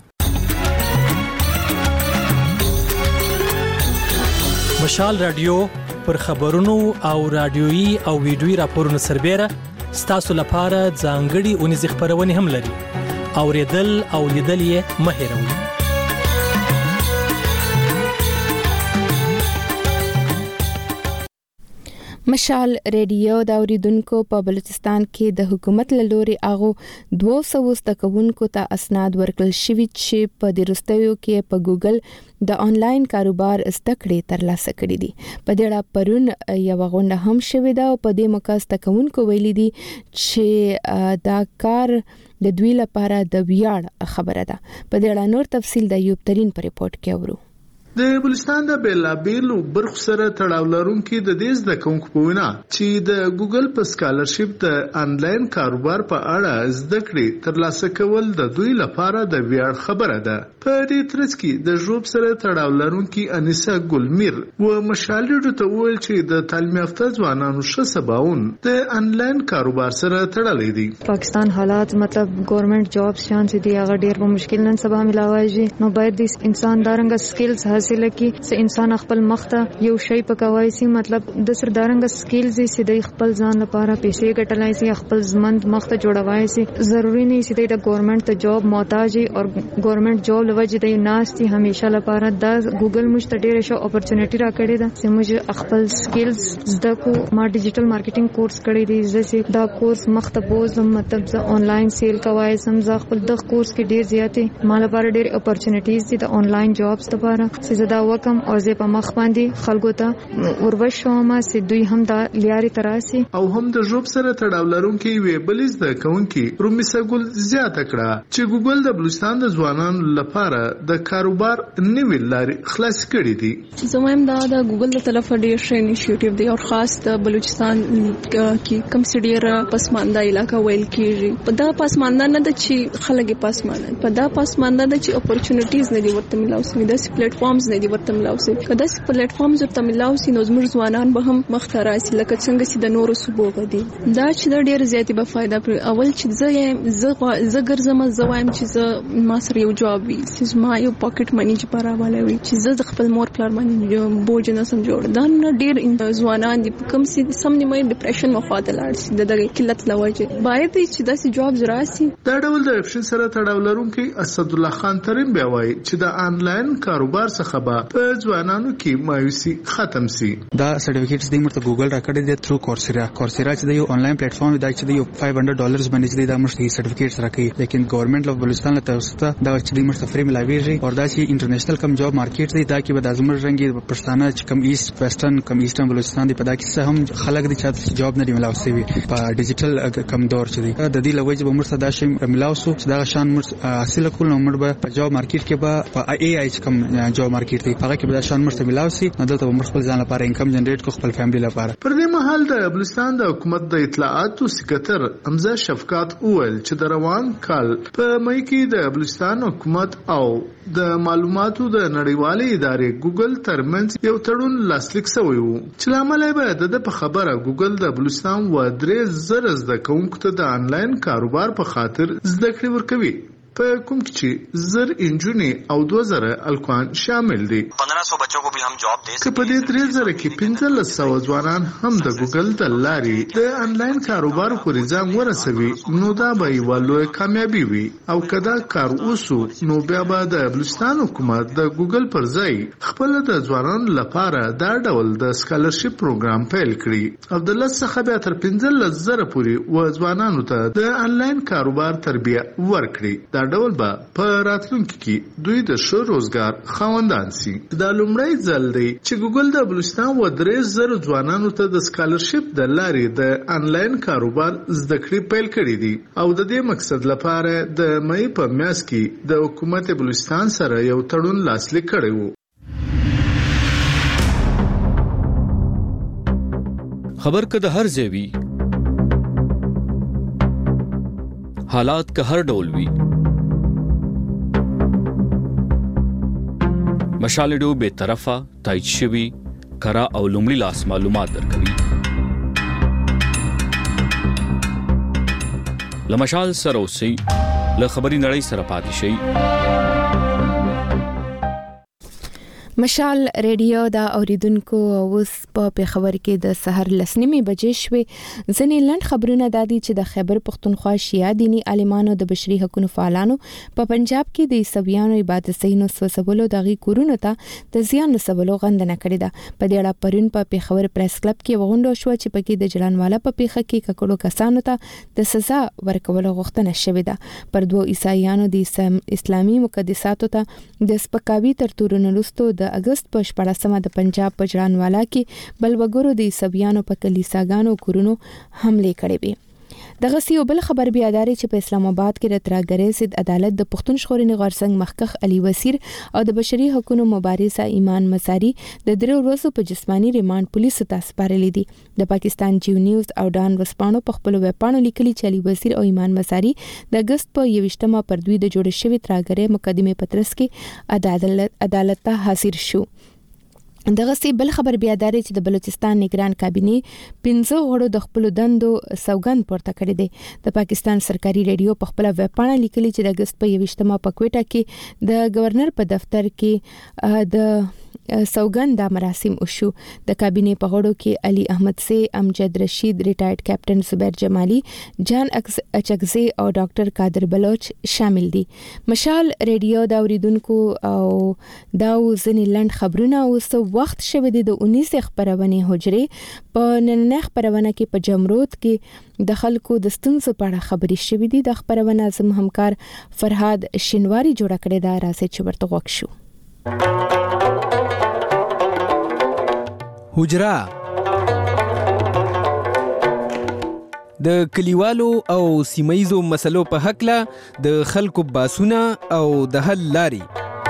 مشال رادیو پر خبرونو او رادیويي او ویډیويي راپورونو سربېره ستاسو لپاره ځانګړي اونیزې خبرونه هم لري. اوریدل او لیدل یې مه هېروئ. مشال ریډیو د اوریدونکو په بلوچستان کې د حکومت له لوري هغه 200 زدهکوونکو ته اسناد ورکړل شوي چې په درستیو کې په ګوګل د انلاین کاروبار زده کړې ترلاسه کړې دي. په دې اړه پرون یو غونډه هم شوې ده او په دې موقع زدهکوونکو ویلي دي چې دا کار د دوی لپاره د ویاړ خبره ده. په دې اړه نور تفصیل د ایوب ترين په ریپورت کې اورو. د بلوچستان د بیلابیلو برخو سره تړاو لرونکي د دې زده کوونکو په وینا چې د ګوګل په سکالرشپ د انلاین کاروبار په اړه زده کړې ترلاسه کول د دوی لپاره د ویاړ خبره ده. په دې ترڅ کې د ژوب سره تړاو لرونکي انیسا ګلمیر و مشال ریډیو ته وویل چې د تعلیم یافته ځوانانو ښه سباون د انلاین کاروبار سره تړلي دي. پاکستان حالات مطلب ګورنمنت جابز شان چې دی هغه ډیر په مشکل نن سبا ملاوي نو باید د انسان دارنګ سکلز حاصل کی چې انسان خپل مخته یو شی پکوي سي مطلب د سردارنګ سکلز سي د خپل ځان لپاره پیسې ګټلای سي خپل ځمند مخته جوړوي سي ضروری نه سي د ګورنمنت ته جاب محتاج او ګورنمنت جاب لوجه د ناشتي همیشه لپاره د ګوګل مشته ډیره شو اپورتونټی را کړی ده چې موږ خپل سکلز زده کو. ما ډیجیټل مارکیټینګ کورس کړی دی زه دا کورس مخته بوزم مطلب ز آنلاین سیل کوي سم ز خپل د کورس کې ډیر زیاتې مال لپاره ډیر اپورتونټیز دي د آنلاین جابز لپاره زدا وکم او زه په مخ باندې خلکو ته وروښوم چې دوی هم دا لیاري تراسي او هم د جوب سره تړاو لرونکي وی بلیز د کونکي رومیسا ګل زیاته کړه چې ګوګل د بلوچستان د ځوانانو لپاره د کاروبار نوې لارې خلاص کړې دي. زموږ د ګوګل د طرفه ډیر ښه انیشیټیو دی او خاص د بلوچستان کې کم سړي پسمانده علاقہ ویل کیږي. په دا پسمانده نه د چې خلک پسمانده په دا پسمانده د چې اپورتونټیز نه دی ورته ملاوي د پلیټ فارمز نه دی ورته ملاوي کله چې پلیټ فارمز ورته ملاوي نو زموږ ځوانان به هم مخته راسي لکه څنګه چې د نورو صوبو غدي دا چې د ډیر زیاتې به فائدہ پر اول چې زه ګرځم زه وایم چې زه ما سره یو جاب وي چې ما یو پاکټ منی چې پراواله وي چې زه د خپل مور پلار باندې بوج نه سم جوړ دا نه ډیر ځوانان دي کوم چې سم نیمه ډیپریشن مخاطه لاړ شي د قلت لوجه باید چې داسې جاب راسي. دا ډول د اپشن سره تړاو لرونکي اسد الله خان ترين بیا وایي چې د انلاین کاروبار څخه به په ځوانانو کې مایوسي ختم سي. دا سرټیفیکټس د مرته ګوګل راکړی دی تھرو کورسیرا چې د یو انلاین پلیټ فارم دی چې د یو $500 باندې د مرته سرټیفیکټس راکړي لیکن ګورنمنت اف بلوچستان له توسطه دا چې د مرته فری ملاويږي او دا چې انټرنیشنل کم جاب مارکیټ دی دا کې به د ازمر رنګي پښتانه چې کم ایست ویسټرن کم ایسټرن بلوچستان دی په دا کې هم خلک دي چې جاب نه دی ملاوي په ډیجیټل کم دور چې دی د دې لوجه به مرته دا شی ملاوسو چې دا شان حاصل کول نو مر به په جاب مارکیټ کې به په ای آی کم جاب مارکیټ دی هغه کې به شان مرته ملاوي نو دلته به خپل ځان لپاره انکم جنریټ کو خپل فیملی لپاره. پر دې مهال د بلوچستان د حکومت د اطلاعاتو سکرټر حمزه شفقات اول چې د روان کال په مې کې د بلوچستان حکومت او د معلوماتو د نړیوالې ادارې ګوګل ترمنځ یو تړون لاسلیک شوی وو چې لامل یې د په خبره ګوګل د بلوچستان و 3000 زده کوونکو ته د انلاین کاروبار په خاطر زده کړې ورکوي په کوم چې زر انجونی او 2000 الکوان شامل دي. 1500 بچوں کو بھی ہم جاب دے سکتے. په دې 3000 کې 1500 ځوانان هم د ګوګل د لارې د انلاین کاروبار پورې ځان ورسوي نو دا به یو لوی کامیابی وي او کدا کار وسو نو بیا به د بلوچستان حکومت د ګوګل پر ځای خپل د ځوانانو لپاره دا ډول د سکالرشپ پروګرام پیل کړي او د لسخه بیا تر 15000 پورې و ځوانانو ته د انلاین کاروبار تربیه ورکړي. دا ډول به په راتلونکي کې دوی د ښه روزګار خاوندان سي. دا لومړی ځل دی چې ګوګل د بلوچستان و 3000 ځوانانو ته د سکالرشپ د لارې د انلاین کاروبار زده کړې پیل کړې دي او د دې مقصد لپاره د مې په میاشت کې د حکومت بلوچستان سره یو تړون لاسلیک کړی وو. خبر که د هر ځای وي حالات که هر ډول وي مشال رادیو به طرفه تایید شوی کرا او لومړی لاس معلومات درکوي. لمشال سره اوسئ، له خبري نړۍ سره پاتې شئ. مشال ریډیو دا اوریدونکو اوس په خبر کې د سحر لسنیمه بجې شوې. ځنې لند خبرونه دادي چې د خیبر پختونخوا شیعه دینی عالمانو د بشري حقوقو فعالانو په پنجاب کې د عیسویانو عبادت ځایونو سوځولو دغه کورونو ته د زیان رسولو غندنه کړې ده. په دې اړه پرون په پیښور پریس کلب کې وغونډه شو چې پکې د جلانوالا په پیښه کې ککړو کسانو ته د سزا ورکولو غوښتنه شوې ده. پر دوه عیسایانو د اسلامي مقدساتو ته د سپکاوي تر تورن وروسته د اگست په 14مه د پنجاب په جلانوالا کې بل وګورو د عیسویانو په کلیساګانو کورونو حمله کړې وي. دغه یو بل خبر بیا داري چې په اسلام آباد کې د ترګرې ضد عدالت د پښتون ژغورنې غورځنګ مخکخ علي وزیر او د بشري حقوقو مبارزه ایمان مساری د 3 ورځو په جسمانی ریماند پولیسو ته سپارلې دي. د پاکستان جیو نیوز او ډان ورسپانو په خپل ویب پاڼو لیکلي چې علي وزیر او ایمان مساری د اگست په 28مه پر دوی د جوړ شوی ترګرې مقدمه پترس کې عدالت ته حاضر شو. دغه سی بل خبر بیا داري چې د بلوچستان نگران کابینه 15 غړو د خپل دندو سوګند پورته کړی دی. د پاکستان سرکاري ریډیو په خپل ویب پاڼه لیکلي چې د اگست په 28مه په کوټه کې د گورنر په دفتر کې د سوګند مراسم وشو. د کابینه په غړو کې علي احمد سي، امجد رشید، ریټایرډ کیپټن زبیر جمالي، جان اچکزي او ډاکټر قادر بلوچ شامل دي. مشال ریډیو دا اوریدونکو او دا ځنې لند خبرونه اوس وخت شوه د 19 خبرونه حجره په نن خبرونه کې په جمرود کې د خلکو د ستونزو په اړه خبري شوې دي. د خبرونه زم همکار فرهاد شینواری جوړ کړی دا راځي چې ورته وښیو. حجره د کلیوالو او سیمایزو مسلو په حق له د خلکو باسونه او د حل لاري.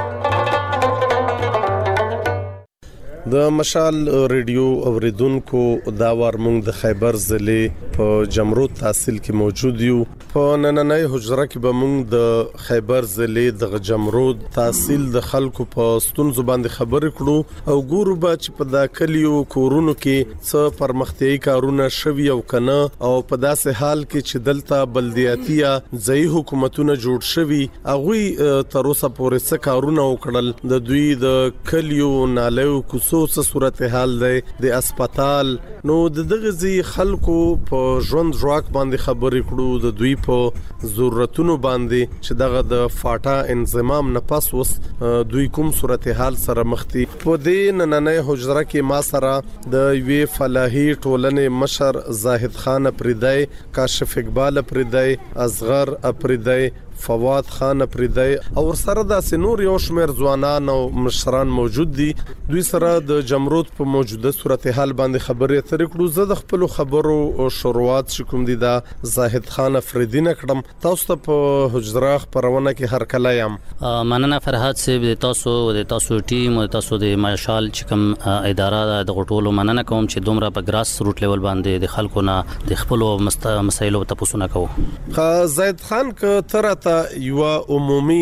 د مشال ریډیو اوریدونکو دا وار موږ د خیبر ضلع په جمرود تحصیل کې موجود یو. په نننۍ حجره کې به موږ د خیبر ضلع د جمرود تحصیل د خلکو په ستونزو باندې خبرې کړو او ګورو به چې په دا کلیو کورونو کې څه پرمختیايي کارونه شوي او کنه او په داسې حال کې چې دلته بلدیاتي یا ځایي حکومتونه جوړ شوي هغوی تر اوسه پورې څه کارونه وکړل. د دوی د کلیو نالیو کوڅو څه صورتحال دی د هسپتال نو دغه ځي خلکو په ژوند ژواک باندې خبرې کړو د دوی په ضرورتونو باندې چې دغه د فاټا انضمام نه پس وس دوی کوم صورتحال سره مخ دي. په دې نننۍ حجره کې ما سره د وی فلاحي ټولنې مشر زاهد خان پریدای، کاشف اقبال پریدای، اصغر پریدای، فواد خان پریدای او سره د سنور یو شمیر ځوانان او مشران موجود دي. دوی سره د جمرود په موجوده صورتحال باندې خبرې اترې کړو. زه د خپل خبرو شروعات شکوم دي دا زاهد خان افریدی نکړم. تاسو ته په حجره خبرونه کې هر کله یم. مننه فرهاد صاحب، د تاسو ټیم او تاسو د مشال چې کوم اداره د غټولو مننه کوم چې دومره په ګراس روټ لیول باندې د خلکو نه د خپل مسایلو تاسو نه کوو. زاهد خان ک تر یو عمومي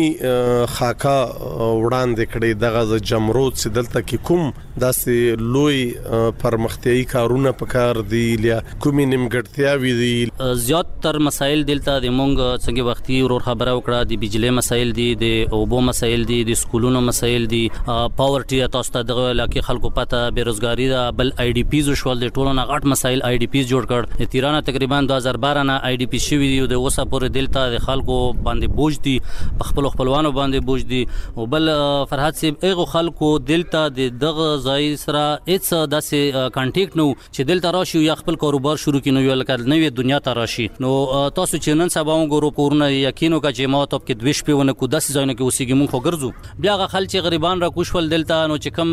خاکا وړاندې کړي دغه جمرود چې دلته کې کوم داسې لوی پرمختیايي کارونه پکار دي یا کومې نیمګړتیاوې دي. زیات تر مسایل دلته د مونږ څنګه وختي ورور خبره وکړه د بجلی مسایل دي، د اوبو مسایل دي، د سکولونو مسایل دي، پاورټي تاسو ته دغه علاقې خلکو پته بیروزګاری ده، بل آی ډی پیز شول د ټولو نه غټ مسایل آی ډی پیز جوړ کړ. تیرانه تقریبا 2012 نه آی ډی پی شوی دی او د اوسه پورې دلته د خلکو باندې بوج دي، خپلوانو باندې بوج دي. او بل فرحات صاحب ایغه خلکو دلته د دغه ځای سره هیڅ داسې کانټیکټ نو چې دلته راشي یا خپل کاروبار شروع کینو یو لکه نوې دنیا ته راشي. نو تاسو چې نن سبا وګورو کورونه یقینو کا چې ما ته کې دوش پیونه کو داسې ځایونه کې اوسېږي مونږ خو ګرځو. بیا غ خلک غریبان را کوشول دلته نو چې کم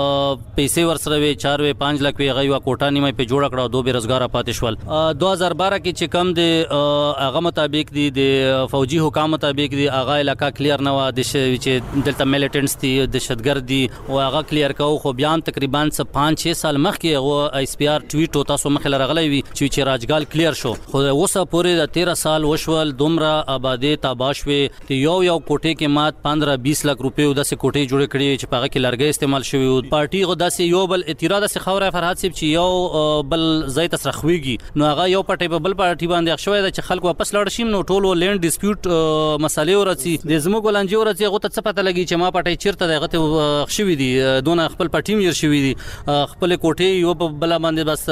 پیسې ورسره وي 4-5 لک وي غي وا کوټه نیمه په جوړ کړه دوه بیروزګار پاتې شول. 2012 کې چې کم د هغه مطابق دي د فوجي حکام مطابق دي هغه علاقہ کلیر نه و د چې دلته میلیټنټس دي دهشتګرد دي او هغه کلیر کاو. خو بیا هم تقریبا 5-6 سال مخکې هغه ایس پی آر ټویټ تاسو مخې لرغلی وي چې راجګال کلیر شو خو اوسه پورې د 13 سال وشول دومره آبادی تاباشوي ته یو کوټه کې مات 15-20 لک روپیو د سې کوټه جوړ کړي چې پاغه کې لرګي استعمال شوی او پارټي غو داسې یو بل اعتراض سه خوره فرحات سیب چې یو بل ځای تسرخويږي نو هغه یو پټي په بل پارټي باندې ښوی د چې خلکو واپس لاړ شي نو ټول لینډ ډیسپیوټ مسالې ورسي د زموږ ولانجی ورسي هغه ته څه پته لګي چې ما پټي چیرته دغه ته خښوي دي دونه خپل پټي میر شوی دي خپل کوټه یو په بل باندې بس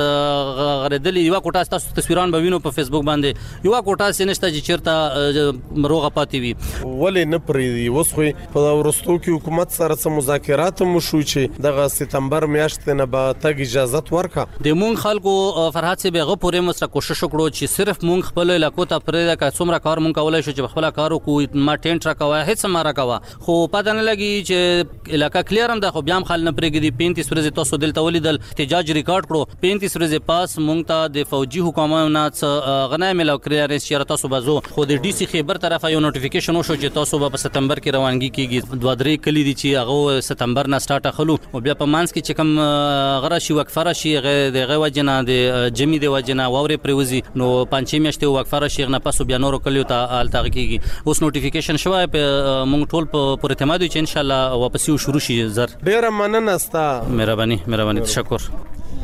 غردلی یو کوټه تاسو تصویران به وینو په فیسبوک باندې یو کوټه سینشته چې چیرته روغه پاتې وي ولې نه پریدي وسخه په ورستو کې حکومت سره څه مذاکرات مو شو چې دغه سپتمبر میاشتې نه به تګ اجازه ورکا د مونږ خلکو فرحات سي به پورې مسره کوشش وکړو چې صرف مونږ خپل علاقو ته پرې کا څومره کار مونږ کولای شو چې خپل کارو کو ما ټینټ راکوي هیڅ ما راکوا خو پته نه لګي چې علاقہ کلیر هم د خو بیا هم خل نه پرېږدي 35 ورځې تاسو دلته ولیدل احتجاج ریکارډ کړو 35 ورځې پاس مونږ ته د فوجي حکومت غنای ملو کړی چې تاسو بازو خو د ډي سي خیبر طرفه یو نوټیفیکیشن وشو چې تاسو په سپتمبر کې روانګي کیږي 2-3 کلی دي چې هغه سپتمبر نه سٹارټ اخلو او بیا په مانس کې چې کوم غره شي وقفه راشي دغه وجنه د جمی د وجنه ووري پروزي نو 5 میاشتې وقفه راشي نه پاسو بیا نور کلیو ته التاغ کیږي اوس نوټیفیکیشن شوی په مونږ ټول په اعتماد چې ان شاء الله واپس شروع شي زر ډیر مننه استا مهرباني تشکر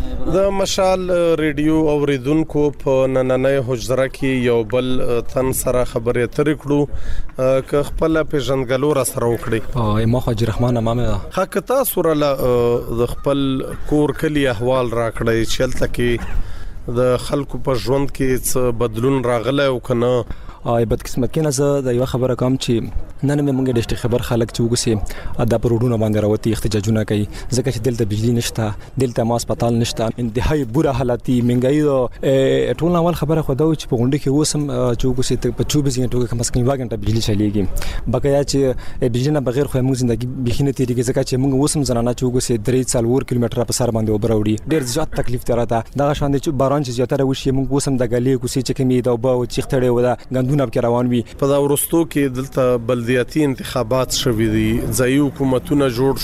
د مشال ریډیو اوریدونکو په نننۍ حجره کې یو بل تن سره خبرې اترې کړو ک خپل پیژنګلو را سره وکړي ما حاجی رحمان امامه حقیقتا سره د خپل کور کلی احوال را کړی چلته کې د خلکو په ژوند کې څه بدلون راغلی او کنه بدقسمت کې نه زه د یو خبره کوم چې نن موږ د اشتي خبر خلک چې وګسي د پروډونو باندې راوتی احتجاجونه کوي ځکه چې دلته بجلی نشته دلته ما هسپتال نشته انتهایی بوره حالتي منګای ټول اول خبره خو دا چې په غونډه کې وسم چې وګسي په 24 غنټو کې کم از کم 2 غنټه بجلی چلیږي بقایا چې بجلی نه بغیر خو موږ ژوندۍ بخینه تیریږي ځکه چې موږ وسم زنانه چې وګسي 3 کیلومتر په سر باندې وبروړي ډیر زیات تکلیف تراته دا شان دي چې باران چې زیاتره وشي موږ وسم د غلې کوسي چې کمی دا وبو چې خټړې ودا غندونه په روان وي په دا ورستو کې دلته بلدیاتي انتخابات شوي دي ځایي حکومتونه جوړ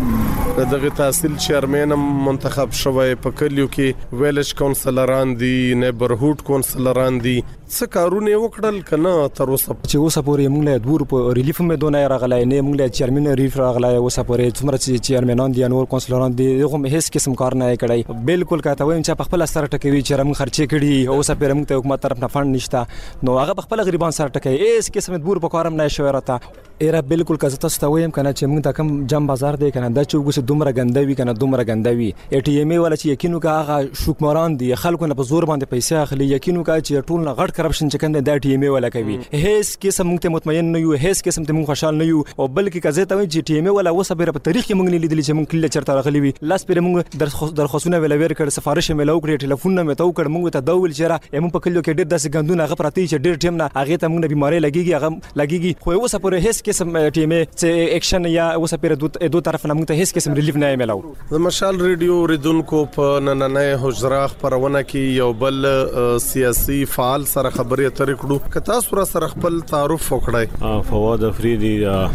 شول دغه تحصیل چیرمن منتخب شوی په کلیو کې ویلج کونسلران دي نیبرهود کونسلران دي څه کارونه وکړل کنه تر اوسه چې اوسه پورې موږ له دور په ریلیف مې دونه راغلای نه موږ له چیرمن ریلیف راغلای اوسه پورې څومره چې چیرمنان دي نور کونسلران دي دغه هیڅ قسم کار نه کړی بالکل کاته وایم چې په خپل سره ټکوي چې رم خرچې کړي اوسه پورې موږ ته حکومت طرف نه فند نشته نو هغه خپل غریبان سره ټکوي ایس قسم دور په کارم نه شوی راته ایرا بالکل کزه تاسو ته وایم کنه چې موږ ته کم جام بازار دی کنه دا چې وګس دومره ګندوي کنه دومره ګندوي ای ټی ایم ولا چې یقینو کا هغه شوکماران دي خلکو نه په زور باندې پیسې اخلي یقینو کا چې ټول نه غټ کرپشن چې کنده دا ټی ایم ولا کوي هیڅ قسم موږ ته مطمئن نه یو هیڅ قسم ته موږ خوشحال نه یو او بلکې کزه ته چې ټی ایم ولا وسه په تاریخ کې موږ نه لیدل چې موږ کله چرته راغلي وي لاس پر موږ درخواستونه ویل ور کړ سفارش مې لو کړ ټلیفون نه مې تو کړ موږ ته دول چیرې موږ په کلیو کې ډېر داسې ګندونه هغه پراتی چې ډېر ټیم نه هغه ته موږ بیماری لګيږي هغه لګيږي خو اوسه پر هیڅ قسم ټی ایم چې اکشن یا اوسه پر دوه طرف نه موږ ته هیڅ قسم ریلیف نه ملاو د مشال ریډیو ریدونکو په نننۍ حجره خبرونه کې یو بل سیاسي فعال سره خبرې اترې کړو که تاسو سره خپل تعارف وکړئ فواد افریدي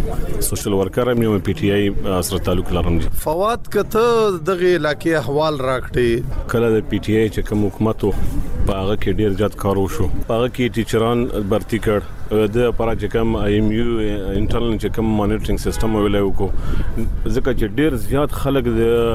سوشل ورکر مې پی ټی آی سره تعلق لرم فواد کته دغه علاقې احوال راکړي کله د پی ټی آی چې کوم حکومت په هغه کې ډیر زیات کار وشو هغه کې ټیچران برتی کړ د پاره چې کوم ایم یو انټرنل چې کوم مانیټرینګ سیستم ویلای وکړو ځکه چې ډیر زیات خلک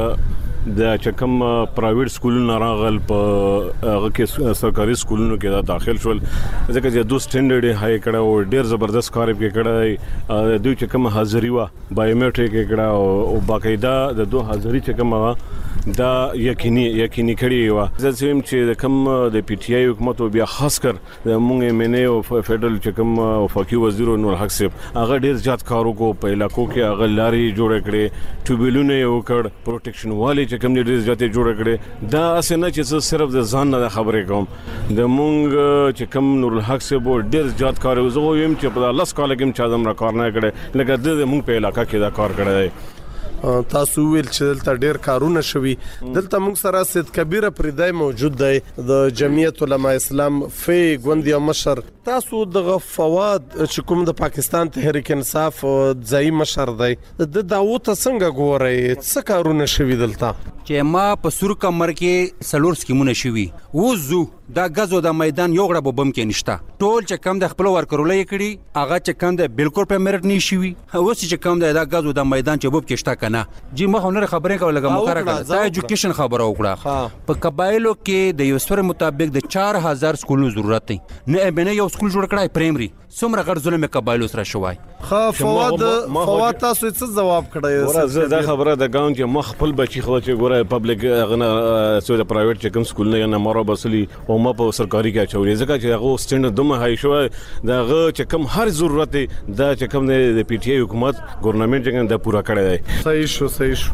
د چې کوم پرایویټ سکولونو راغل په هغه کې سرکاري سکولونو کې داخل شول ځکه چې دوه سټانډرډ هاي کړه او ډیر زبردست کار یې کړه دوی چې کوم حاضری وا بایومټریک کړه او باقاعده د دوه حاضری چې کوم دا یقیني کړی و ځکه چې کوم د پی ټی آی حکومت بیا خاص کر د مونږ منه او فدرل چې کوم وفاقي وزیر نور حق صاحب هغه ډیر زیات کارو کو په علاقو کې هغه لاري جوړ کړي ټوبلونه یو کړ پروټیکشن والی چې کوم ډیر زیات جوړ کړي دا اسنه چې صرف د ځان نه خبرې کوم د مونږ چې کوم نور حق صاحب ډیر زیات کار زه ویم چې په لاس کال کې چې ادم را کار نه کړي لکه د مونږ په علاقہ کې دا کار کړی تاسو ویل چې دلته ډیر کارونه شوي دلته موږ سره سید کبیر پردای موجود دی د جمعیت علماء اسلام فی ګوندیا مشر تاسو د فواد چې کوم د پاکستان تحریک انصاف ځای مشر دی د داوود څنګه ګوري څه کارونه شوي دلته چې ما په سور کمر کې سلور سکیمونه شوي وزو دا غزو د میدان یو غړ بم کې نشتا ټول چې کم د خپل ورکرولې کړي هغه چې کم د بالکل په مرټ نشي اوس چې کم د غزو د میدان چې بوب کې شتا کنه جی ما هنر خبرې کول لګم مقرره کړه دا ایجوکیشن خبره وکړه په قبایلو کې د یو سر مطابق د 4000 سکولونو ضرورت دی نه بنه یو سکول جوړ کړای پرایمري څومره غړ ظلم قبایلو سره شوای فواد تاسو څه جواب کړی دا خبره د ګاون چې مخ خپل بچی خو چې ګوره پبلک غنه سو د پرایویټ چې کوم سکول نه مارو بسلی او ما په سرکاري کې چوري ځکه چې هغه سټند دومره هاي شو دا هغه چې کوم هر ضرورت دا چې کوم د پی ټی آی حکومت ګورنمنت څنګه دا پورا کړی دی صحیح شو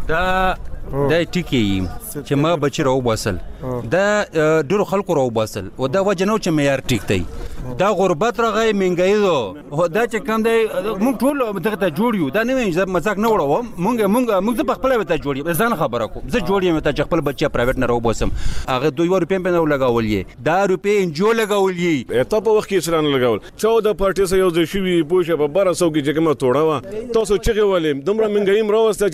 دا ټیکی چې ما بچی راو باسل دا ډیرو خلکو راو باسل او دا وجه نو چې معیار ټیک دی دا غربت راغی منګای دو دا چې کوم دی موږ ټول دغه ته جوړ یو دا نه مزاق نه وړو موږ په خپل وته جوړ یو ځان خبره کوم زه جوړ یم ته خپل بچی پرایویټ نه راو باسم هغه 2 روپیا په نه لګاولې دا روپیا انجو لګاولې ته په وخت کې سره لګاول 14 پارټي سره یو ځای شوی پوښه په 1200 کې چې کومه توړه تاسو چې ولې دومره منګای راوسته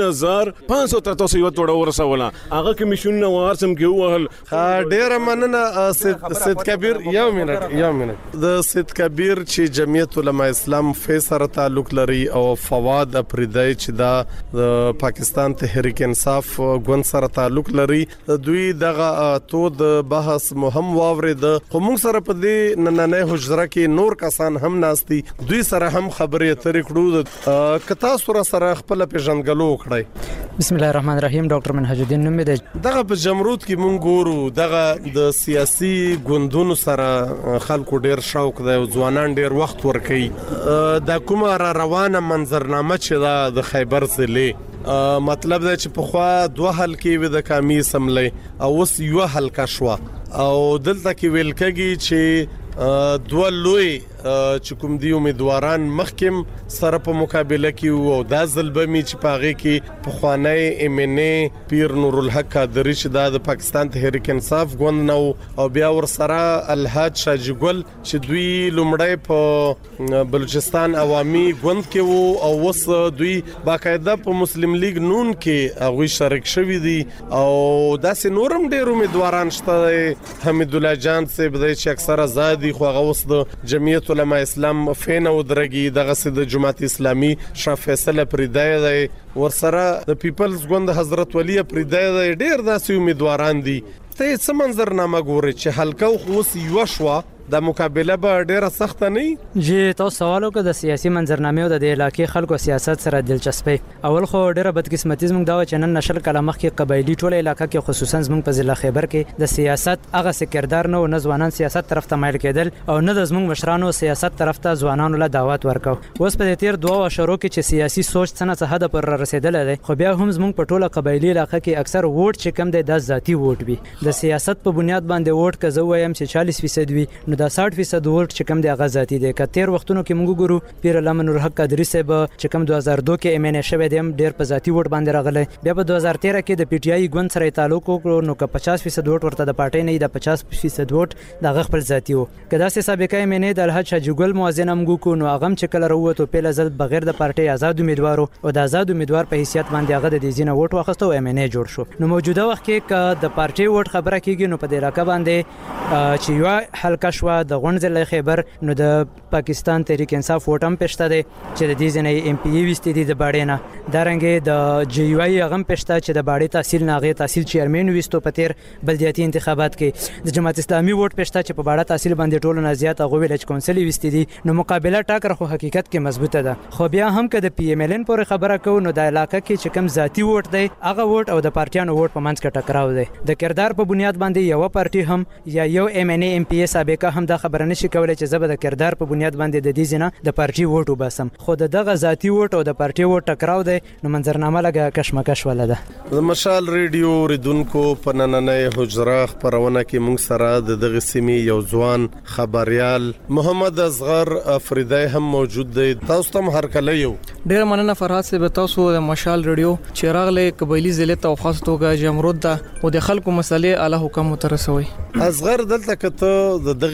چې 3500 تاسو یو توړه ورسوله هغه کمیشن نو ارسم کې وهل ډیر مننه سید کبیر یو منټ د سید کبیر چې جمعیت علماء اسلام سره تعلق لري او فواد افریدی چې دا د پاکستان تحریک انصاف ګوند سره تعلق لري دوی دغه تو د بحث مهم واورید قوم سره په دې نننې حجره کې نور کسان هم ناشتي دوی سره هم خبرې اترې کړو کتا سره خپل پیژنګلو کړی بسم الله الرحمن الرحیم ډاکټر منهج الدین نوم دی دغه په جمرود کې مونږ ګورو دغه د سیاسي ګوندونو سره خلکو ډیر شوق دی او ځوانان ډیر وخت ورکوي د کومه روانه منظرنامه چې د خیبر ضلع مطلب دا چې په خوا 2 حلقې و د کامی سملې او اوس یو حلقه شو او دلته کې ویل کېږي چې 2 لوی چې کوم دی امیدواران مخکم سره په مقابله کې او د ظلمي چې پاغه کې په خوانای ام ان ای پیر نور الحق قادری چې د پاکستان تحریک انصاف ګوند نو او بیا ور سره الحاج شاجګل چې دوی لومړی په بلوچستان عوامي ګوند کې وو او وس دوی باقاعده په مسلم لیگ نون کې هغه شریک شوی دي او داسې نورم ډیر امیدواران شته حمید الله جان صاحب چې اکثر آزادي خو هغه وس د جمعیت علماء اسلام فین او درګي دغه سید جماعت اسلامي شاه فیصل پردای دی ورسره د پیپلز ګوند حضرت ولی پردای دی ډیر داسې امیدواران دي ته څه منظرنامه ګوري چې حلقه خو یو شوا د مقابله به ډیره سخت نه جی تاسو سوال وکړه د سیاسي منظرنامه او د علاقې خلکو سیاست سره دلچسپي اول خو ډیره بدقسمتي زموږ دا چې نن نشل کله مخ کې قبایلی ټوله علاقې کې خصوصا زموږ په ضلع خیبر کې د سیاست هغه سکردار نه او ځوانان سیاست طرف ته مایل کېدل او نه د زموږ مشرانو سیاست طرف ته ځوانانو له دعوت ورکاو اوس په تیر 2 اشارو کې چې سیاسي سوچ څنګه هدا پر رسیدل دي خو بیا هم زموږ په ټوله قبایلی علاقې کې اکثر ووټ چې کم دی د ذاتی ووټ وي د سیاست په بنیاد باندې ووټ که زه وایم چې 40% وي نو دا 60% ووټ چې کم دی هغه ذاتی دی کتیر وختونو کې موږ ګورو پیر علامه نور الحق قادری صاحب چې کم 2002 کې ام ان ای شوه دیم ډیر په ذاتی ووټ باندې راغله بیا په 2013 کې د پی ټی آی ګوند سره تعلق وکړو نو که 50% ووټ ورته د پارټي نه د 50% ووټ د خپل ذاتی وو کدا سه سابقه ام ان ای د الحاج شاجګل موازنه موږ کو نو هغه چې کله وروته په لزل بغیر د پارټي آزاد امیدوارو او د آزاد امیدوار په حیثیت باندې هغه د دې ځینه ووټ واخستو ام ان ای جوړ شو نو موجوده وخت کې ک د پارټي ووټ خبره کیږي نو په دې علاقه باندې چې یو حلقه شو د غونډ ضلع خیبر نو د پاکستان تحریک انصاف ووټ هم پښته دی چې د دې ځنې ام پی ای وستې دي د باډې نه دارنګه د جی یو ای غم پښته چې د باډې تحصیل ناغه تحصیل چیرمن وستو په تیر بلدیاتي انتخابات کې د جماعت اسلامي ووټ پښته چې په باډه تحصیل باندې ټولو نه زیات هغه ویلج کونسل وستې دي نو مقابله ټاکر خو حقیقت کې مضبوطه ده خو بیا هم که د پی ام ال ان پورې خبره کوو نو د علاقې کې چې کم ذاتی ووټ دی هغه ووټ او د پارټیانو ووټ په منځ کې ټکراو دی د کردار په بنیاد باندې یو پارټي هم یا یو ام ان ای ام پی ای سابقه هم د خبره نشي کولای چې زبر د کردار په بنیاد باندې د دې ځنه د پارټي ووټ وباسم خو دغه ذاتی ووټ او د پارټي ووټ ټکراو دی نو منظرنامه لګه کشمکش ولا ده د مشال ریډیو ریدونکو په نننې حجره خبرونه کې موږ سره د دغه سیمې یو ځوان خبريال محمد اصغر افریدی هم موجود دی تاسو ته هر کله یو ډیر مننه فرحات صاحب تاسو د مشال ریډیو چې راغله قبایلی ضلع ته خاص توګه جمرود ده او د خلکو مسلې اعلی حکومت ترسوي اصغر دلته کته د دغه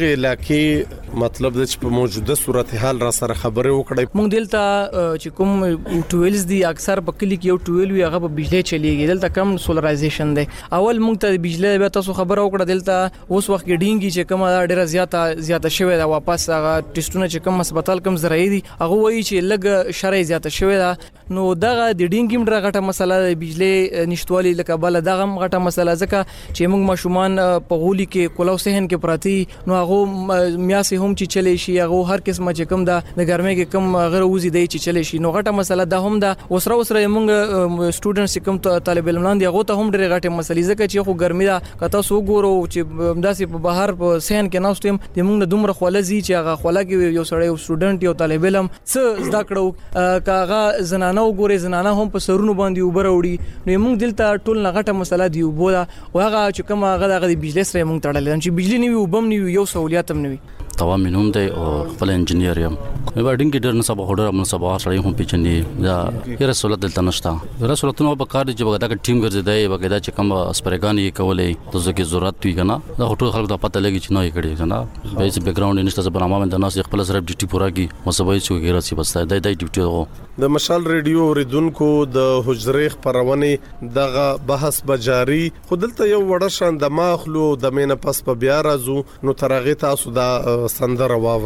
دغه علاقې مطلب د په موجوده صورتحال را سره خبرې وکړې. موږ دلته چې کوم ټویلز دي اکثر په کلی کې یو ټویل وي هغه په بجلی چلیږي، دلته کم سولرایزیشن دی. اول موږ ته بجلی به تاسو خبره وکړه دلته اوس وخت کې ډینګي چې کومه ډیره زیاته شوې ده، واپس هغه ټیسټونه چې کوم هسپتال کوم زراعي دي هغه وایي چې لګ شرعي زیاته شوې ده. نو دغه د ډینګي مډه غټه مسله د بجلی نشټوالي لکه بل دغه غټه مسله ځکه چې موږ ماشومان په غولي کې کولو صحن کې پراتی نو هغه میاسي هم چې چلی شي هغه هر قسمه چې کوم د ګرمۍ کې کوم غیر وزي دی چې چلی شي. نو غټه مسله ده هم ده. وسره موږ سټوډنټس کوم طالب علمان دي هغه ته هم ډېر غټه مسلې ځکه چې خو ګرمي ده کته سو ګورو چې داسې په بهر په صحن کې ناستم د موږ دومره خولزي چې هغه خوله کې یو سړی یو سټوډنټ یو طالب علم څه زده کړو کاغه زنانه وګوري زنانه هم په سرونو باندې وبره وړي. نو موږ دلته ټول غټه مسله دی وبوله او هغه چې کوم هغه د بجلی سره موږ تړل چې بجلی نیوي وبم نیوي یو سہولیت هم نیوي. توام منوم دی او خپل انجنیر یم. مې باندې کې ډېر نه سبا هډر من سبا سړی هم پیچندي یا هر رسولت دلته نشته رسولتونو په کار چې بغدا کې ټیم ګرځیدای بغدا چې کوم اسپریګان یې کولې ته ځکه ضرورت وی کنه دا ټول خلک د پته لګی چې نه یې کړی کنه بیس بیک گراوند نشته زبرنامه باندې ناس خپل سره ډیوټي پورا کی مسوي چې غیر سي بس دا ډیوټي هو د مشال ریډیو اوریدونکو د حجره خبرونه دغه بحث بجاری خودلته یو وړه شان د ماخلو د مینه پس په بیا راځو نو ترغه تاسو دا سندره واورئ.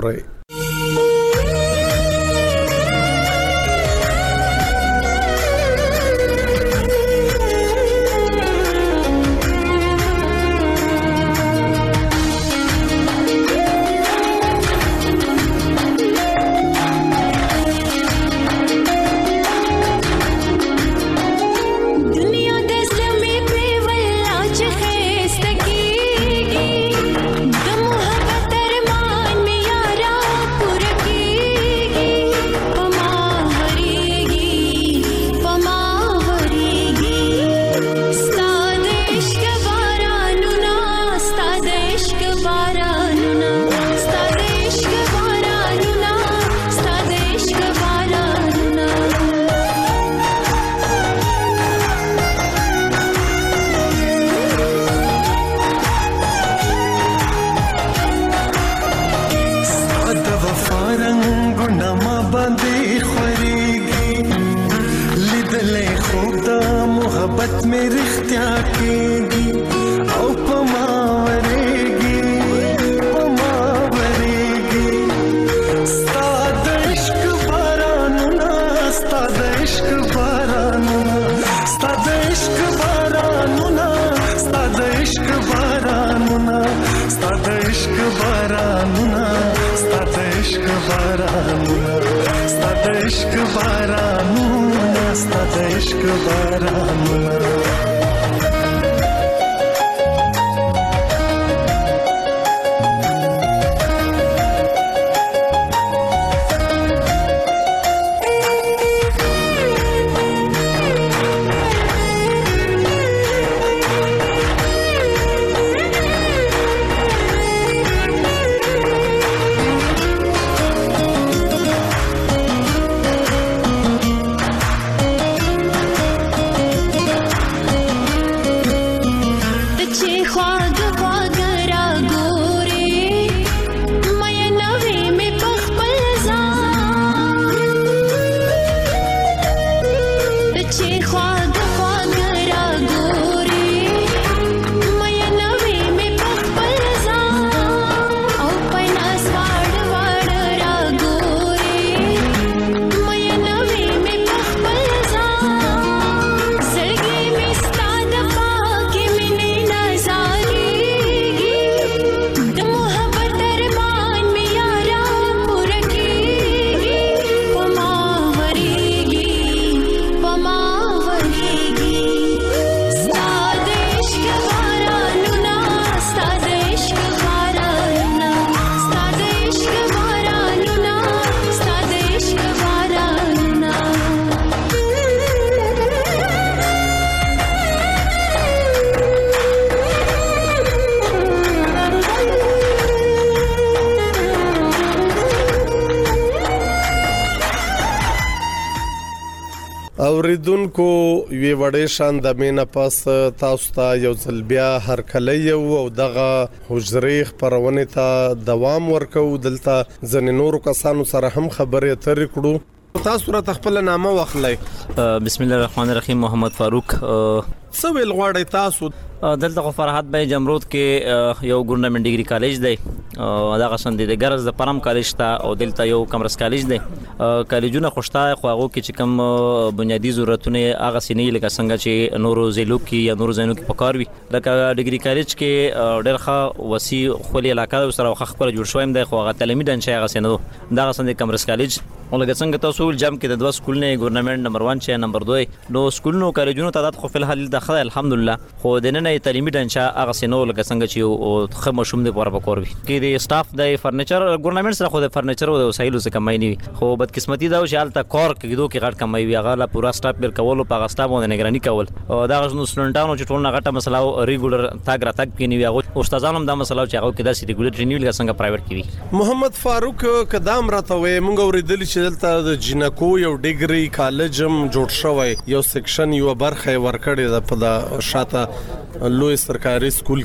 اوریدونکو وی وړې شان د مینا پاس تاسو ته یو ځل بیا هر کله یو او دغه حجرې خبرونه ته دوام ورکو دلته ځنې نورو کسانو سره هم خبرې اترې کړو تاسو را خپل نامه واخلئ بسم الله الرحمن الرحیم محمد فاروق سویل غواړی تاسو دلته فرحات بای جمرود کې یو ګورنمنت ډیګري کالج دی دا غسن دی د ګرز د پرم کالج ته او دلته یو کمرس کالج دی کالجونه خوشته خو هغه کې چې کوم بنیادی ضرورتونه هغه سینې لکه څنګه چې نورو زیلو کې یا نورو زینو کې پکار وي لکه ډیګري کالج کې ډېر ښه وسیع خپل علاقې سره خپل جوړ شویم دی خو هغه تعلیمي ډنچه هغه سینو دا غسن دی کمرس کالج ولکه څنګه تاسو جام کې د 2 سکول نه ګورنمنت نمبر 1 چې نمبر 2 نو سکولونو کالجونو تعداد خو په الحال د خدای الحمدلله خو د نن تعلیمي ډنچه هغه سينو لکه څنګه چې خو مشوم دي پوره پکور وي کې د سټاف د فرنیچر ګورنمنت سره خو د فرنیچر او د وسایلو څخه کمای نه خو بدقسمتي دا چې حالت کور کېدو کې غټ کمای وي هغه لا پورا سټاف بیر کول او په سټاف باندې نگرانی کول دا غو سټوډنټانو چې ټول نه غټه مسله ریګولر تاګ را تاګ کینی وي هغه استادانو دا مسله چې هغه کې دا سي ریګولر ټرینینګ لکه څنګه پرایویټ کی وي محمد فاروق قدام راته وي مونږ اوریدل چې دلته د جنکو یو ډیګري کالجم جوړ شوی یو سیکشن یو برخه ورکړی د په شاته لوی سرکاري سکول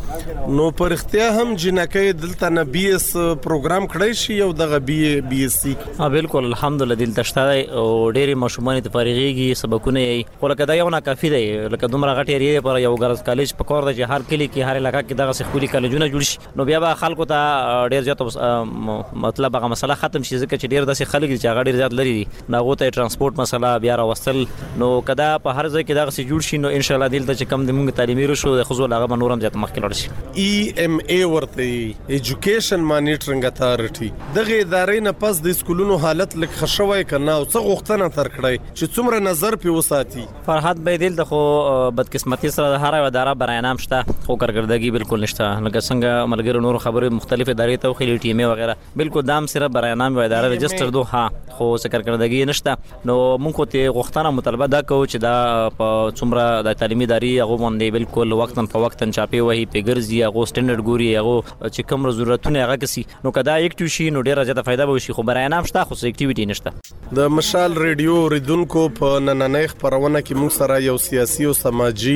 کې نو پر اختیا هم جنکې دلته نه بي اس پروګرام کړی شي یو دغه بي اس سي بالکل الحمدلله دلته شته او ډېری مشمونه ته فارغيږي سبقونه یې خو لکه دا یو نه کافي دی لکه دومره غټي ریې پر یو ګرز کالج پکور د هر کلی کې هر علاقې کې دغه سکولي کالجونه جوړ شي نو بیا به خلکو ته ډېر زیات مطلب هغه مسله ختم شي ځکه چې ډېر داسې خلک چې هغه ډېر زیات لري ناغه ته ترانسپورت مسله بیا راوستل نو کدا په هر ځای کې دغه سي جوړ شي نو ان شاء الله دلته چې کم د موږ تعلیمي رشو د خزو لغه نورم زیات مخکې لړ شي EMA ورته ایجوکیشن مانیټرینګ اتارټي دغه ادارې نه پس د سکولونو حالت لک خښوي کنه او څه غوښتنه تر کړی چې څومره نظر په وساتي فرحات به دل د خو بدقسمتي سره هر اداره برای نام شته خو کارګردګي بالکل نشته لکه څنګه ملګرو نور خبره مختلف ادارې ته خو ټي ام وغیرہ بالکل دام سره برای نام و اداره رجستر دو ها خو څه کارګردګي نشته نو مونږ ته غوښتنه مطالبه دا کوو چې دا په څومره د تعلیمي ادارې هغه باندې بالکل وختن په وختن چاپی وهي پیګرزي هغه سټانډرډ ګوري هغه چې کوم ضرورتونه هغه کسي نو کدا اکټیو شي نو ډیره زیاته فائدہ به شي خو برای نام شته خو اکټیویټي نشته د مشال ریډیو ریدونکو په نننۍ خبرونه کې موږ سره یو سیاسي او سماجی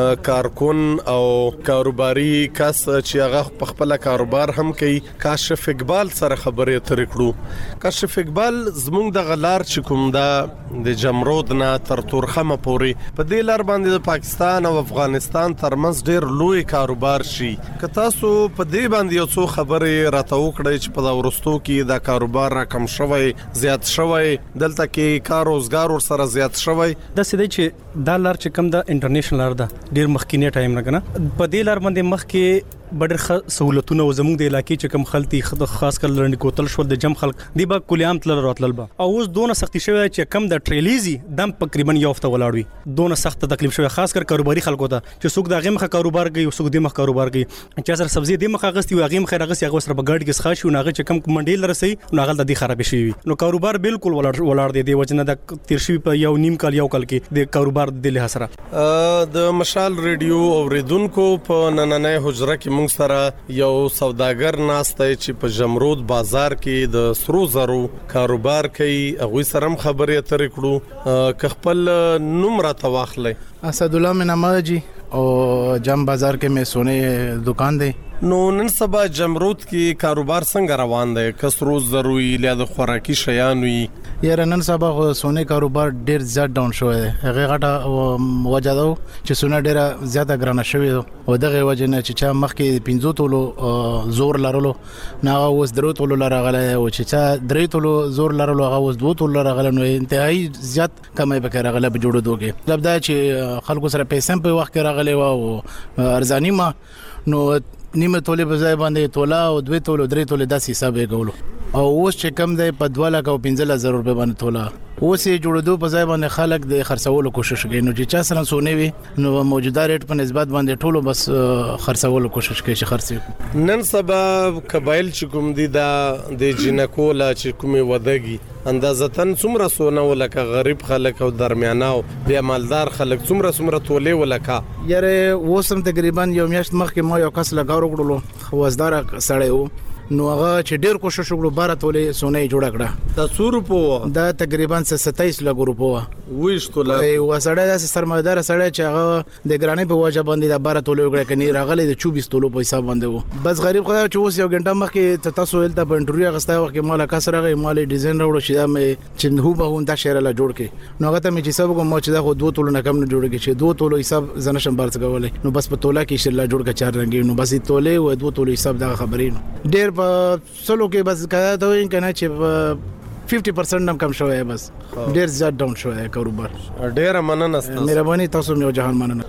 کارکون او کاروباري کس چې هغه په خپل کاروبار هم کوي کاشف اقبال سره خبرې اترې کړو کاشف اقبال زموږ د غلار چې کوم دا د جمرود نه تر تورخمه پوري په دې لار باندې د پاکستان او افغانستان ترمنځ ډېر لوی کاروبار شي که تاسو په دې باندې یو څو خبرې راته وکړئ چې په دا ورستو کې دا کاروبار کم شوی زیات شوی دلته کې کار روزګار ور سره زیات شوی د سیده چې دا لار چې کم د انټرنیشنل لار ده ډېر مخکینه ټایم نه کنه په دې لار باندې مخ کې بډر سہولتونه زموږ د علاقې چې کم خلتي خاص کر لړنډ کوتل شو د جم خلک دی با کلیام تل راتلل با او اوس دونه سختي شوی چې کم د ټریلیزي دم تقریبا یو هفته ولاړوي دونه سخت تکلیف شوی خاص کر کاروباري خلکو ته چې څوک د غیم کاروبار کوي او څوک د مخ کاروبار کوي چې سره سبزی د مخ غستي او غیم خیر غستي هغه سره بغاډ کې ښه شو ناغه چې کم منډیل رسي ناغه د دې خراب شي نو کاروبار بالکل ولاړ دی وجنه د تیرشي په یو نیم کال یو کال کې د کاروبار د له سره د مشال ریډیو اوریدونکو په نننۍ حجره کې موږ سره یو سوداګر ناشته چې په جمرود بازار کې د سرو زرو کاروبار کوي هغه سره خبرې اترې کړو خپل نوم را تواخلې اسد الله منامجی او جام بازار کې مې سونه دکان دی نو نن سبا جمرود کې کاروبار څنګه روان دی کسرو ضروري له د خوراکي شیان وي یاره نن سبا سونه کاروبار ډیر زیات ډاون شوی دی هغه غټه وجه ده چې سونه ډیره زیاته ګرانه شوی او دغه وجه نه چې چا مخکې 15 تولو زور لرلو نه اوس درو تولو لرغله او چې چا درې تولو زور لرلو هغه اوس 2 تولو لرغله نو انتهایی زیات کمای به راغله په جوړو دوه مطلب دا چې خلکو سره پیسې په وخت کې راغله او ارزانی ما نو نیمه توله په ځای باندې توله او 2 توله 3 توله د حساب یې غولو او اوس چې کم دی په 2,15,000 روپے باندې توله اوس یې جوړېدو په ځای باندې خلک د خرڅولو کوشش کوي نو چې چا سره سونه وي نو موجوده ریټ په نسبت باندې ټولو بس خرڅولو کوشش کوي چې خرڅي نن سبا قبایل چې کوم دي د جنکولا چې کومه ودګي اندازتن څومره سونه ولکه غریب خلک او درمیانه او بیا مالدار خلک څومره توله ولکه یاره اوسم تقریبا یو میاشت مخکې ما یو کس لګاو وګړو خوازدار سړی وو نو هغه چې ډیر کوشش وکړو 12 تولې سونه جوړ کړه دا 100 روپو دا تقریبا 27 لک روپو وښ توله او سړی دا سرمایدار سړی چې هغه د ګرانې په وجه باندې دا 12 تولې وکړه کني راغلی د 24 تولو په حساب باندې وو بس غریب خدای چې اوس یو غنټه مخکې تاسو ولته په انټرویو غستا وخت مال کسر غي مال ډیزاین راوړو چې دا مې چې هو به هم دا شعر لا جوړ کې نو هغه ته مې چې سبا کوم چې دا خو 2 تولو نه کم نه جوړ کې چې 2 تولو حساب زنه شم بارڅ کولای نو بس په توله کې شعر لا جوړ کا 4 رنگي نو بس تولې او 2 تولو حساب دا خبرې ډیر په سلو کې بس کړه ته وین کنه چې 50% نم کم شوی بس ډیر زیات ډاون شوی کاروبار ډیر مننه ستاسو مهرباني تاسو مې جهان مننه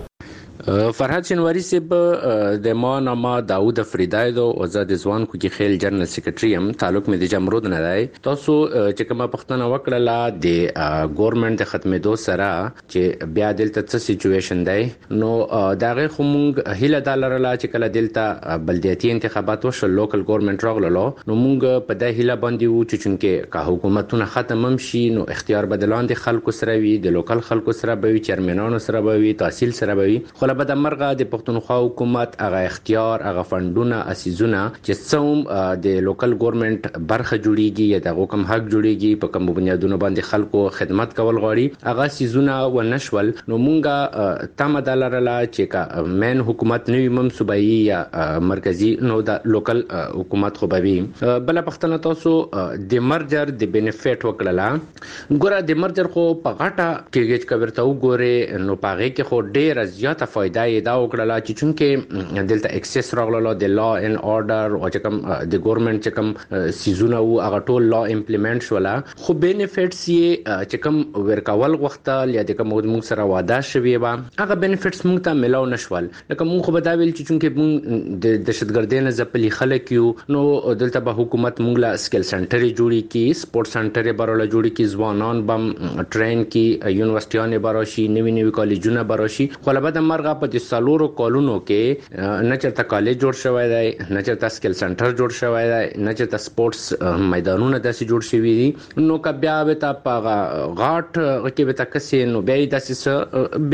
فرحت شنواری صاحب د ما نامه داوود فریدای دو او زه د ځوان کوکي خیل جنرال سیکریټری ام تعلق مې د جمرود نه دی تاسو چې کومه پښتنه وکړه د ګورنمنت د ختمېدو سره چې بیا دلته څه سچويشن دی نو داغه خمونږ هله دالرله چې کله دلته بلدیاتي انتخابات وشول لوکل ګورنمنت راغلو نو مونږ په دې هله باندې وو چې چونکه که حکومتونه ختم شي نو اختیار بدلان د خلکو سره وي د لوکل خلکو سره به وي چیرمنانو سره به وي تحصیل سره به وي خو به د مرغه د پښتونخوا حکومت هغه اختیار هغه فندونه اسیزونه چې څوم د لوکل ګورنمنت برخه جوړیږي یا د حکم حق جوړیږي په کوم بنیادونو باندې خلکو خدمت کول غواړي هغه سیزونه ونشول نو مونږه تمه دلرله چې کا مین حکومت نوی منصوبایي یا مرکزی نو د لوکل حکومت خو به وي بل پښتنه تاسو د مرجر د بینیفیټ وکړه ګوره د مرجر خو په غټه کېږي چې ورته وګوره نو پاغه کې خو ډیر زیاته فائدہ دا وکړه چې چونکه دلته ایکسس راغله د لا ان اورډر او چې کوم د ګورنمنت چې کوم سیزونه او هغه ټول لا امپلیمنٹ شولا خو بینیفیټس یې چې کوم ورکول غوښتل یا د کوم موږ سره وعده شوی و هغه بینیفیټس موږ ته ملاو نشول لکه موږ خو به دا ویل چې چونکه موږ د دهشتګردۍ نه ځپلي خلک یو نو دلته به حکومت موږ لا سکل سنټر جوړی کی سپورت سنټر برول جوړی کی ځوانان بم ټرین کی یونیورسيټیانه براشي نوی کالجونه براشي خو له بعد مرغه په سالورو کالونو کې نه چرته کالج جوړ شوی دی نه چرته سکل سنټر جوړ شوی دی نه چرته سپورتس میدانونه داسې جوړ شوی دي نو که بیا به تا په غاټ کې به تا کسې نو بیا داسې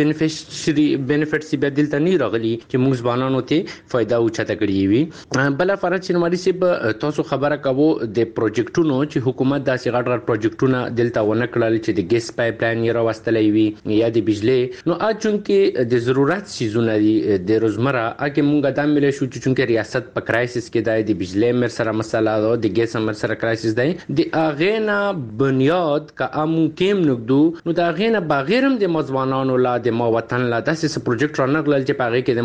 بینیفیټس به دلته نه راغلي چې موږ ځوانانو ته فائدہ اوچته کړی وي بل فرض شنواری صاحب تاسو خبره کوو د پروجیکټونو چې حکومت داسې غټ پروجیکټونه دلته ونه کړل چې د ګیس پایپ لاین یې راوستلې وي یا د بجلی نو اچون کې د ضرورت سیزونه دي د روزمره اګه مونږه د ملي شو چې چونکه ریاست په کرایسس کې د بجلی مر سره مسله ده د ګیس مر سره کرایسس دی د اغینا بنیاد کا ممکن نګدو نو د اغینا بغیرم د مزوانانو لا د ما وطن لا داسې پروجیکټ رانغلل چې پاره کې د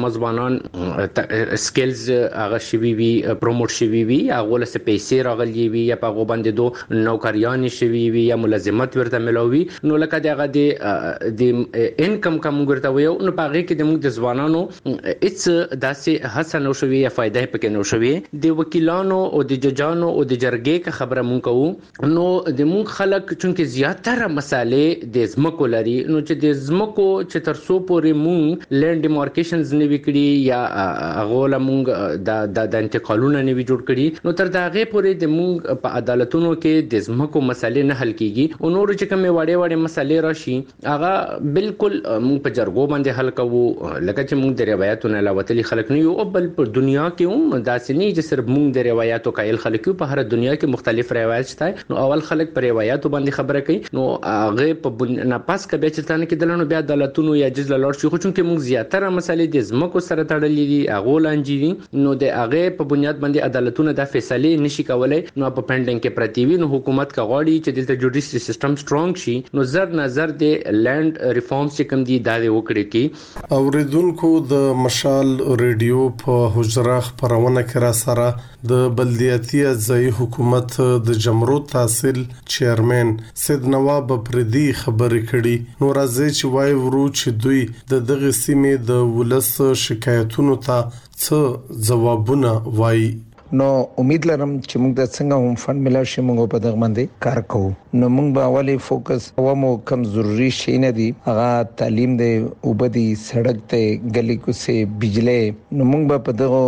مزوانان سکلز هغه شوی وی پروموټ شوی وی هغه له پیسې راغلی وی یا په باندې دو نوکریان شوی وی یا ملازمت ورته ملوي نو لکه دغه د انکم کوم ګرته ویو نو پاره کې د موږ د ځوانانو اټس داسې حسن او شوی یا فائدې پکې نو شوی د وکیلانو او د ججانو او د جرګې خبره مونږ کوو نو د مونږ خلک چونکه زیاتره مسالې د زمکو لري نو چې د زمکو چې تر څو پورې مونږ لینډ ډیمارکیشنز نه وکړي یا غوله مونږ د انتقالونه نه وی جوړ کړي نو تر داغه پورې د مونږ په عدالتونو کې د زمکو مسالې نه حل کیږي او نور چې کومه وړې مسالې راشي هغه بالکل مونږ په جرګو باندې حل کوو لکه چې موږ د روایتونو علاوه خلک نه یو بل په دنیا کې هم داسې نه چې صرف موږ د روایتو قائل خلک په هر دنیا کې مختلف روایت شته نو اول خلک پر روایتو باندې خبره کوي نو هغه په ناپاس کې به چتانه کې دلنو بیا عدالتونو یا جج لاړ شي خو چې موږ زیاتره مسالې د زمکو سره تړلې دي هغه لانجې نو د هغه په بنیاد باندې عدالتونو د فیصله نشي کولای نو په پندنګ کې پرتیوي نو حکومت کا غواړي چې دلته جوډیشل سیستم سترونګ شي نو زر نظر د لند ریفارمز چې کوم دي دا وکړي کی اوریدونکو د مشال ریډیو په حجره خبرونه کې را سره د بلدیاتي ځای حکومت د جمرود تحصیل چیرمن سید نواب پردي خبرې کړي نو راځي چې وای ورو چې دوی د دغه سیمې د ولس شکایتونو ته څه جوابونه وای نو امید لرم چې موږ د څنګه هم فند ملا شي موږ په دغه باندې کار کوو نو موږ به اولی فوکس ومو کم ضروری شي نه دي هغه تعلیم دی وبدي سړک ته گلی کوسه بجلی نو موږ به په دغه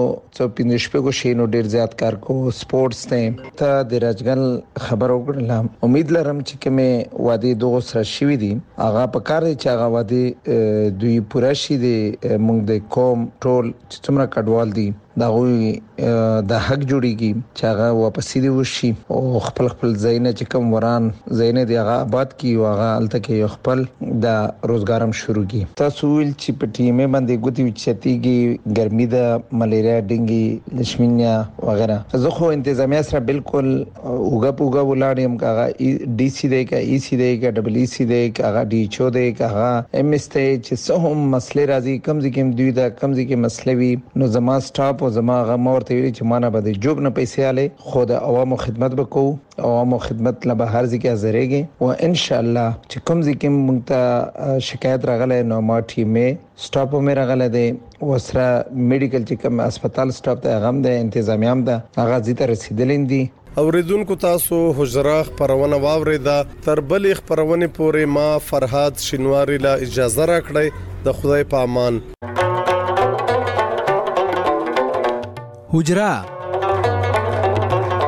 25 شي نو ډیر زیات کار کوو سپورتس ته د راجګل خبر وکړم امید لرم چې کومه وادي دغه سره شي دي هغه په کار چې هغه وادي دوی پوره شي دي موږ د کوم ټول چې څومره کډوال دي دا غوي د حق جوړیږي چې هغه واپس دي وشي او خپل ځایونه چې کوم وران ځایونه دی هغه آباد کی او هغه الته کې خپل د روزګارم شروع کی. تاسو ویل چې په ټیمه باندې ګوتی وچتيږي ګرمي د ملیریا ډنګي لشمینیا وغیرہ. زه خو انتظامیه سره بالکل اوګه ولاړم کاغه ډي سي دی کا ای سی دی کا ډبل ای سی دی کا ډي چو دی کا ام اس ته چې سهم مسلې راځي کم ځکه دوی دا کم ځکه مسلې وي نو زما سټاپ او زما غمور ته ویل چې مانه بده جوب نه پیسې आले خو د عوامو خدمت وکړو عوامو خدمت له بهر ځکه حاضرېږي او ان شاء الله چې کوم ځکه مونږ ته شکایت راغله نو ما ټیمه سټاپ مې راغله دي وسره میډیکل چې کوم هسپتال سټاپ ته غم ده انتظامیه هم ده هغه ځته رسیدلین دي. اوریدونکو تاسو حجره خبرونه واوریدا تر بل خبرونه پورې ما فرهاد شینواری لا اجازه راکړی د خدای په امان. حجره